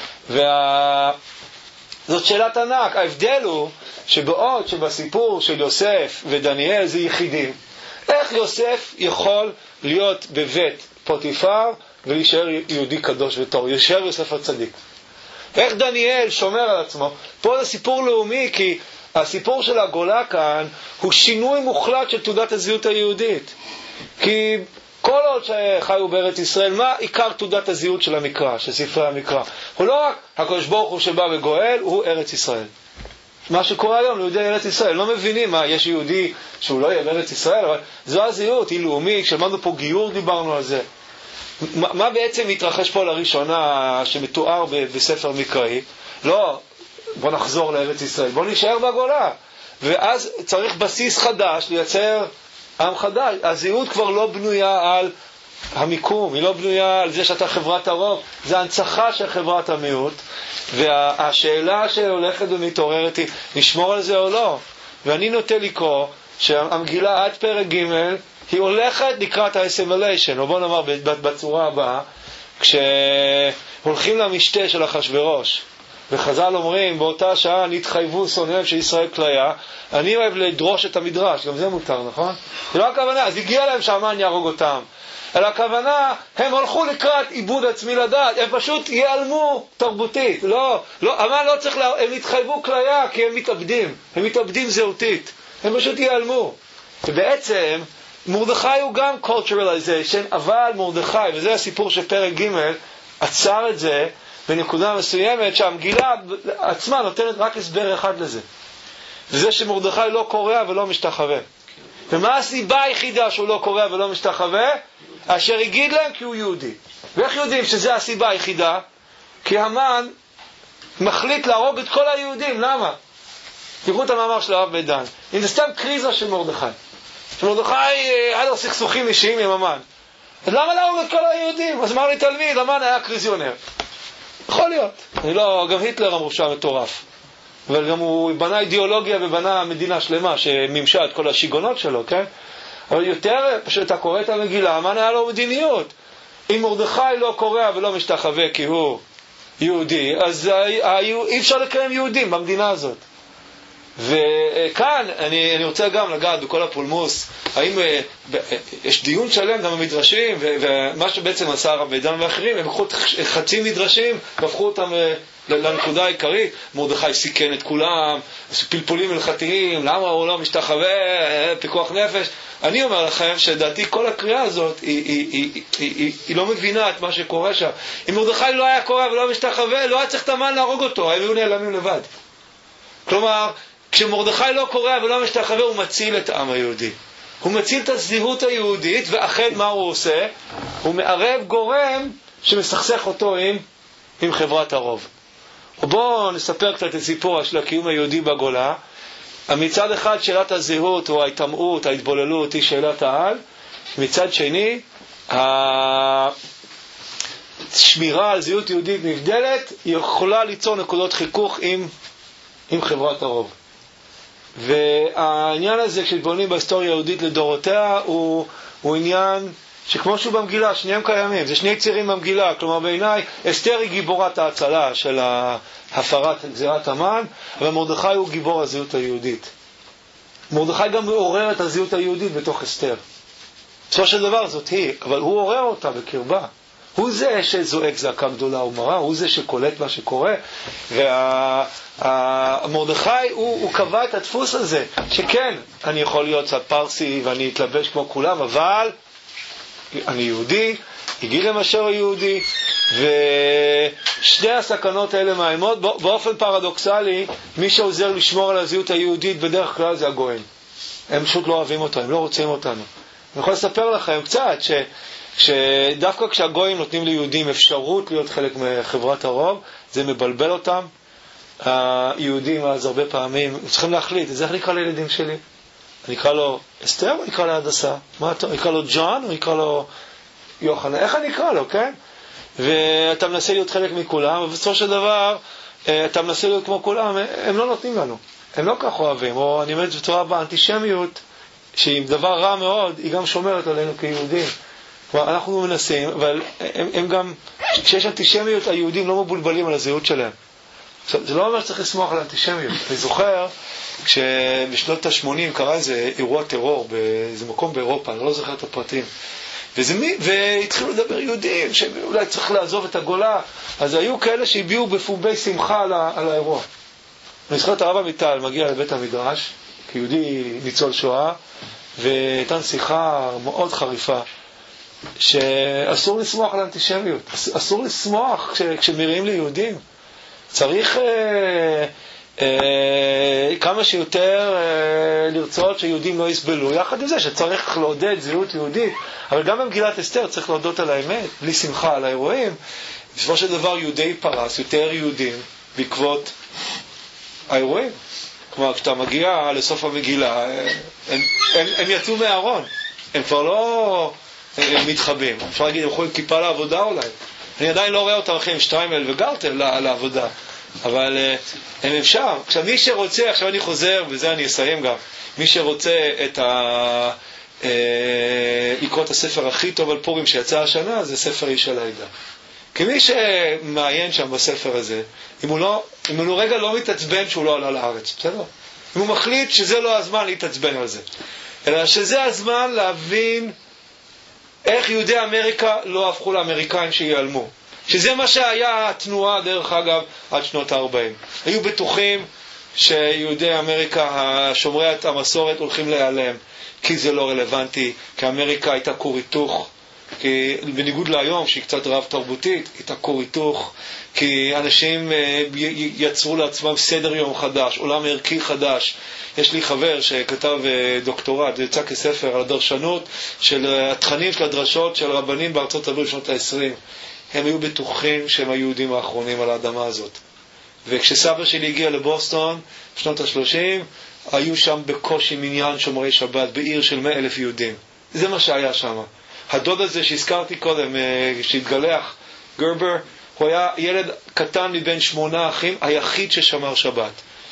זאת שאלת ענק. ההבדל הוא שבעוד שבסיפור של יוסף ודניאל זה יחידים, איך יוסף יכול להיות בבית פוטיפר ולהישאר יהודי קדוש וטוב, להישאר יוסף הצדיק? איך דניאל שומר על עצמו? פה זה סיפור לאומי, כי הסיפור של הגולה כאן הוא שינוי מוחלט של תעודת הזהות היהודית. כי כל עוד שחיו בארץ ישראל, מה עיקר תעודת הזהות של המקרא, של ספרי המקרא? הוא לא רק הקדוש ברוך הוא שבא וגואל, הוא ארץ ישראל. מה שקורה היום ליהודי ארץ ישראל, לא מבינים מה, יש יהודי שהוא לא יהיה בארץ ישראל, אבל זו הזהות, היא לאומית, כשלמדנו פה גיור דיברנו על זה. מה בעצם מתרחש פה לראשונה שמתואר בספר מקראי? לא, בוא נחזור לארץ ישראל, בוא נשאר בגולה. ואז צריך בסיס חדש, לייצר עם חדש. הזהות כבר לא בנויה על המיקום, היא לא בנויה על זה שאתה חברת הרוב, זה הנצחה של חברת המיעוט. והשאלה שהולכת ומתעוררת היא, נשמור על זה או לא? ואני נוטה לקרוא שהמגילה עד פרק ג' היא הולכת לקראת ה-assimilation, או בוא נאמר בצורה הבאה, כשהולכים למשתה של אחשוורוש, וחז"ל אומרים, באותה שעה נתחייבו שונאיהם של ישראל כליה, אני אוהב לדרוש את המדרש, גם זה מותר, נכון? זה לא הכוונה, אז הגיע להם שהמן יהרוג אותם, אלא הכוונה, הם הלכו לקראת עיבוד עצמי לדעת, הם פשוט ייעלמו תרבותית, המן לא צריך, הם התחייבו כליה כי הם מתאבדים זהותית, הם פשוט ייעלמו. ובעצם, מרדכי הוא גם culturalization, אבל מרדכי, וזה הסיפור של פרק ג' עצר את זה, בנקודה מסוימת שהמגילה עצמה נותנת רק הסבר אחד לזה, וזה שמרדכי לא קורא ולא משתחווה. ומה הסיבה היחידה שהוא לא קורא ולא משתחווה? אשר יגיד להם כי הוא יהודי. ואיך יודעים שזה הסיבה היחידה? כי המן מחליט להרוג את כל היהודים. למה? תראו את המאמר של הרב בית דן, אם זה סתם קריזה של מרדכי, שמרדכי היה לו סכסוכים אישיים עם המן, אז למה להרוג את כל היהודים? אז אמר לי תלמיד, המן היה קריזיונר. יכול להיות. גם היטלר אמרו שם מטורף. אבל גם הוא בנה אידיאולוגיה ובנה מדינה שלמה שמימשה את כל השיגונות שלו, כן? אבל יותר, כשאתה קורא את המגילה, המן היה לו מדיניות. אם מרדכי לא קורא ולא משתחווה כי הוא יהודי, אז אי אפשר לקיים יהודים במדינה הזאת. וכאן אני רוצה גם לגעת בכל הפולמוס, האם יש דיון שלם גם במדרשים, ומה שבעצם עשה הרב בית דן ואחרים, הם לקחו חצי מדרשים והפכו אותם לנקודה העיקרית. מרדכי סיכן את כולם, פלפולים הלכתיים, למה הוא לא משתחווה, פיקוח נפש. אני אומר לכם שדעתי כל הקריאה הזאת היא לא מבינה את מה שקורה שם. אם מרדכי לא היה קורא ולא משתחווה, לא היה צריך את המן להרוג אותו, היו נעלמים לבד. כלומר, כשמרדכי לא קורא ולא משתחווה, הוא מציל את העם היהודי. הוא מציל את הזהות היהודית, ואכן מה הוא עושה? הוא מערב גורם שמסכסך אותו עם חברת הרוב. בואו נספר קצת את סיפור של הקיום היהודי בגולה. מצד אחד שאלת הזהות או ההתאמעות, ההתבוללות היא שאלת העל. מצד שני, השמירה על זהות יהודית נבדלת יכולה ליצור נקודות חיכוך עם חברת הרוב. והעניין הזה כשבונים בהיסטוריה היהודית לדורותיה הוא עניין שכמו שהוא במגילה, שניהם קיימים, זה שני צירים במגילה. כלומר בעיניי אסתר היא גיבורת ההצלה של הפרת גזירת המן, אבל מרדכי הוא גיבור הזהות היהודית. מרדכי גם מעורר את הזהות היהודית בתוך אסתר. בסופו של דבר זאת היא, אבל הוא עורר אותה בקרבה. הוא זה שזועק זעקה גדולה ומרה, הוא זה שקולט מה שקורה. מרדכי הוא קבע את הדפוס הזה, שכן, אני יכול להיות קצת פרסי ואני אתלבש כמו כולם, אבל אני יהודי, הגיל למשהו יהודי, ושתי הסכנות האלה מאיימות. באופן פרדוקסלי, מי שעוזר לשמור על הזהות היהודית בדרך כלל זה הגויים. הם פשוט לא אוהבים אותנו, הם לא רוצים אותנו. אני יכול לספר לכם קצת שדווקא כשהגויים נותנים ליהודים אפשרות להיות חלק מחברת הרוב, זה מבלבל אותם. היהודים אז הרבה פעמים צריכים להחליט, זה איך נקרא לילדים שלי? אני אקרא לו אסתר או נקרא לו הדסה? מה אתה? נקרא לו ג'ון או נקרא לו יוחנן? איך אני אקרא לו, כן? ואתה מנסה להיות חלק מכולם, ובסופו של דבר אתה מנסה להיות כמו כולם, הם לא נותנים לנו, הם לא כך אוהבים. או אני אומר בצורה באנטישמיות, שהיא דבר רע מאוד, היא גם שומרת עלינו כיהודים. אנחנו מנסים, אבל הם גם, כשיש אנטישמיות, היהודים לא מבולבלים על הזהות שלהם. זה לא אומר שצריך לסמוך על אנטישמיות. אני זוכר כשבשנות ה-80 קרה איזה אירוע טרור באיזה מקום באירופה, אני לא זוכר את הפרטים. והתחילו לדבר יהודים שאולי צריך לעזוב את הגולה. אז היו כאלה שהביאו בפומבי שמחה על האירוע. אני זוכר את הרב עמיטל מגיע לבית המדרש, כיהודי ניצול שואה, והייתה שיחה מאוד חריפה, שאסור לסמוך על אנטישמיות. אסור לסמוך כשמריעים ליהודים. צריך כמה שיותר לרצות שיהודים לא יסבלו. יחד עם זה שצריך לעודד זהות יהודית, אבל גם במגילת אסתר צריך להודות על האמת, בלי שמחה על האירועים. בסופו של דבר יהודי פרס, יותר יהודים בעקבות האירועים. כלומר, כשאתה מגיע לסוף המגילה, הם יצאו מהארון, הם כבר לא מתחבאים. אפשר להגיד, הם יכולים כיפה לעבודה אולי. אני עדיין לא רואה אותם אחרים שטריימל וגרטל לעבודה, אבל הם אפשר. עכשיו מי שרוצה, עכשיו אני חוזר וזה אני אסיים גם, מי שרוצה לקרוא את הספר הכי טוב על פורים שיצא השנה, זה ספר איש על העדה. כי מי שמעיין שם בספר הזה, אם הוא רגע לא מתעצבן שהוא לא עלה לארץ, בסדר? אם הוא מחליט שזה לא הזמן להתעצבן על זה, אלא שזה הזמן להבין איך יהודי אמריקה לא הפכו לאמריקאים שיעלמו. שזה מה שהיה התנועה, דרך אגב, עד שנות ה-40. היו בטוחים שיהודי אמריקה, שומרי המסורת, הולכים להיעלם, כי זה לא רלוונטי, כי אמריקה הייתה כור היתוך, כי בניגוד להיום, שהיא קצת רב תרבותית, הייתה כור היתוך, כי אנשים יצרו לעצמם סדר יום חדש, עולם ערכי חדש. יש לי חבר שכתב דוקטורט, זה יצא כספר על הדרשנות של התכנים של הדרשות של רבנים בארצות הברית בשנות ה-20. הם היו בטוחים שהם היהודים האחרונים על האדמה הזאת. וכשסבא שלי הגיע לבוסטון בשנות ה-30, היו שם בקושי מניין שומרי שבת בעיר של 100,000 יהודים. זה מה שהיה שם. הדוד הזה שהזכרתי קודם, שהתגלח, גרבר, הוא היה ילד קטן מבין 8 אחים, היחיד ששמר שבת.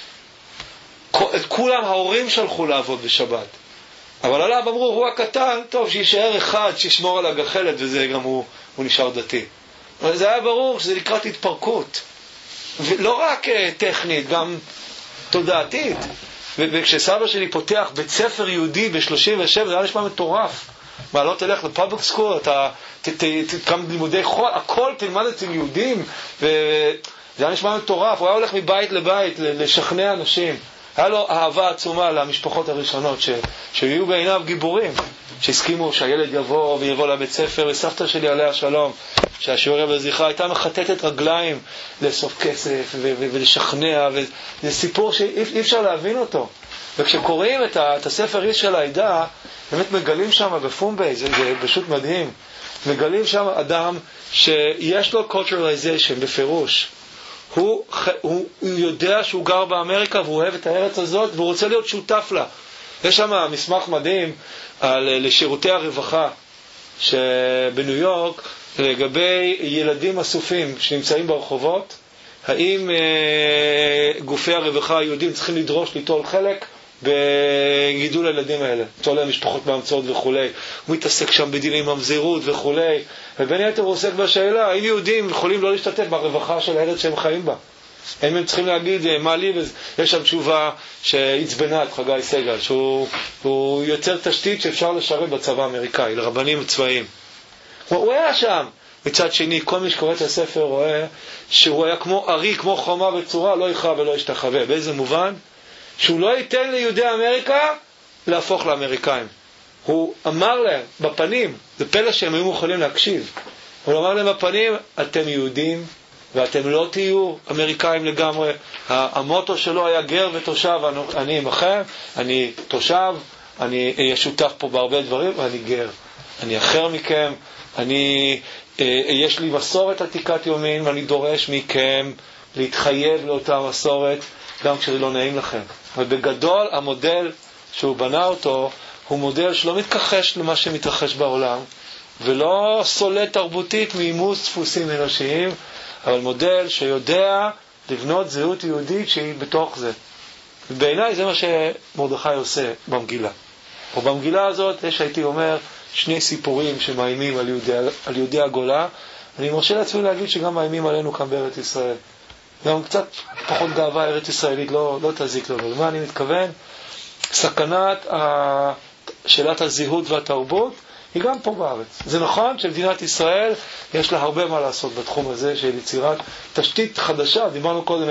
את כולם ההורים שלחו לעבוד בשבת. אבל עליו אמרו, הוא הקטן, טוב, שישאר אחד שישמור על הגחלת, וזה גם הוא נשאר דתי. אבל זה היה ברור שזה לקראת התפרקות. ולא רק טכנית, גם תודעתית. וכשסבא שלי פותח בית ספר יהודי ב-37, זה היה נשמע מטורף. מה, לא תלך לפאבליק סקול, אתה תקם לימודי חול, הכל תלמד אצל יהודים, וזה היה נשמע מטורף. הוא היה הולך מבית לבית לשכנע אנשים. היה לו אהבה עצומה למשפחות הראשונות שהיו בעיניו גיבורים, שהסכימו שהילד יבוא ויבוא לבית ספר. וסבתא שלי עליה שלום, שהשיעוריה בזכרה, הייתה מחטטת רגליים לאסוף כסף ולשכנע, וזה סיפור שאי אפשר להבין אותו. וכשקוראים את הספר איש של העדה, באמת מגלים שם בפומבי, זה פשוט מדהים. מגלים שם אדם שיש לו culturalization בפירוש. הוא יודע שהוא גר באמריקה והוא אוהב את הארץ הזאת והוא רוצה להיות שותף לה. יש שם מסמך מדהים לשירותי הרווחה שבניו יורק לגבי ילדים אסופים שנמצאים ברחובות, האם גופי הרווחה היהודים צריכים לדרוש ליטול חלק בגידול הילדים האלה, ליטול להם משפחות מאמצות וכולי. הוא מתעסק שם בדיני ממזרות וכולי, ובין היתר הוא עוסק בשאלה האם יהודים יכולים לא להשתתף ברווחה של הארץ שהם חיים בה. הם צריכים להגיד מה לי, יש שם תשובה שהצבנה את חגי סגל, שהוא יוצר תשתית שאפשר לשרת בצבא האמריקאי, לרבנים צבאיים. הוא היה שם. מצד שני, כל מי שקורא את הספר רואה שהוא היה כמו ארי, כמו חומה בצורה, לא יכרע ולא ישתחווה. באיזה מובן? שהוא לא ייתן ליהודי אמריקה להפוך לאמריקאים. הוא אמר להם בפנים, זה פלא שהם היו יכולים להקשיב, הוא אמר להם בפנים, אתם יהודים ואתם לא תהיו אמריקאים לגמרי. המוטו שלו היה גר ותושב, אני עמכם, אני תושב, אני אהיה שותף פה בהרבה דברים, ואני גר, אני אחר מכם, יש לי מסורת עתיקת יומין ואני דורש מכם להתחייב לאותה מסורת גם כשזה לא נעים לכם. ובגדול המודל שהוא בנה אותו הוא מודל שלא מתכחש למה שמתרחש בעולם ולא סולט תרבותית מאימוץ דפוסים אנושיים, אבל מודל שיודע לבנות זהות יהודית שהיא בתוך זה. ובעיניי זה מה שמרדכי עושה במגילה. ובמגילה הזאת יש, הייתי אומר, שני סיפורים שמאיימים על יהודי הגולה. אני מרשה לעצמי להגיד שגם מאיימים עלינו כאן בארץ ישראל. גם קצת פחות גאווה ארץ ישראלית לא תזיק לנו. למה אני מתכוון? סכנת שאלת הזהות והתרבות היא גם פה בארץ. זה נכון שמדינת ישראל יש לה הרבה מה לעשות בתחום הזה של יצירת תשתית חדשה. דיברנו קודם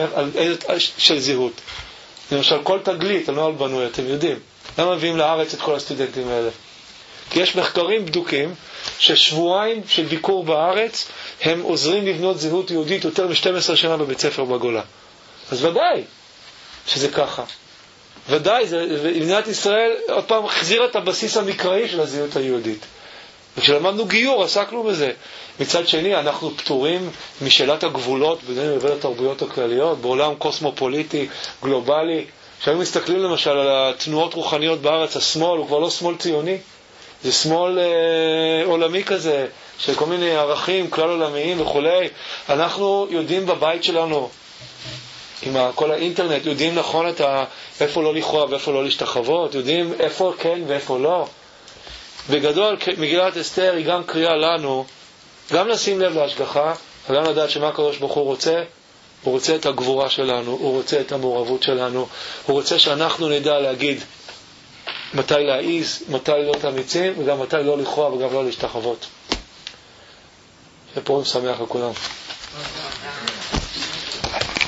של זהות. למשל כל תגלית, על נועל בנוי, אתם יודעים. למה מביאים לארץ את כל הסטודנטים האלה? כי יש מחקרים בדוקים ששבועיים של ביקור בארץ הם עוזרים לבנות זהות יהודית יותר מ-12 שנה בבית ספר בגולה. אז ודאי שזה ככה. ודאי, מדינת ישראל עוד פעם החזירה את הבסיס המקראי של הזהות היהודית. וכשלמדנו גיור עסקנו בזה. מצד שני אנחנו פטורים משאלת הגבולות בינינו לבין התרבויות הכלליות בעולם קוסמופוליטי, גלובלי. כשאנו מסתכלים למשל על התנועות רוחניות בארץ, השמאל הוא כבר לא שמאל ציוני, זה שמאל עולמי כזה, של כל מיני ערכים כלל עולמיים וכולי. אנחנו יודעים בבית שלנו, עם כל האינטרנט, יודעים נכון איפה לא לכרוע ואיפה לא להשתחוות, יודעים איפה כן ואיפה לא. בגדול, מגילת אסתר היא גם קריאה לנו, גם לשים לב להשגחה, וגם לדעת שמה הקדוש ברוך הוא רוצה. הוא רוצה את הגבורה שלנו, הוא רוצה את המעורבות שלנו, הוא רוצה שאנחנו נדע להגיד מתי להעיז, מתי להיות אמיצים, וגם מתי לא לכרוע וגם לא להשתחוות. זה פורים שמח לכולם.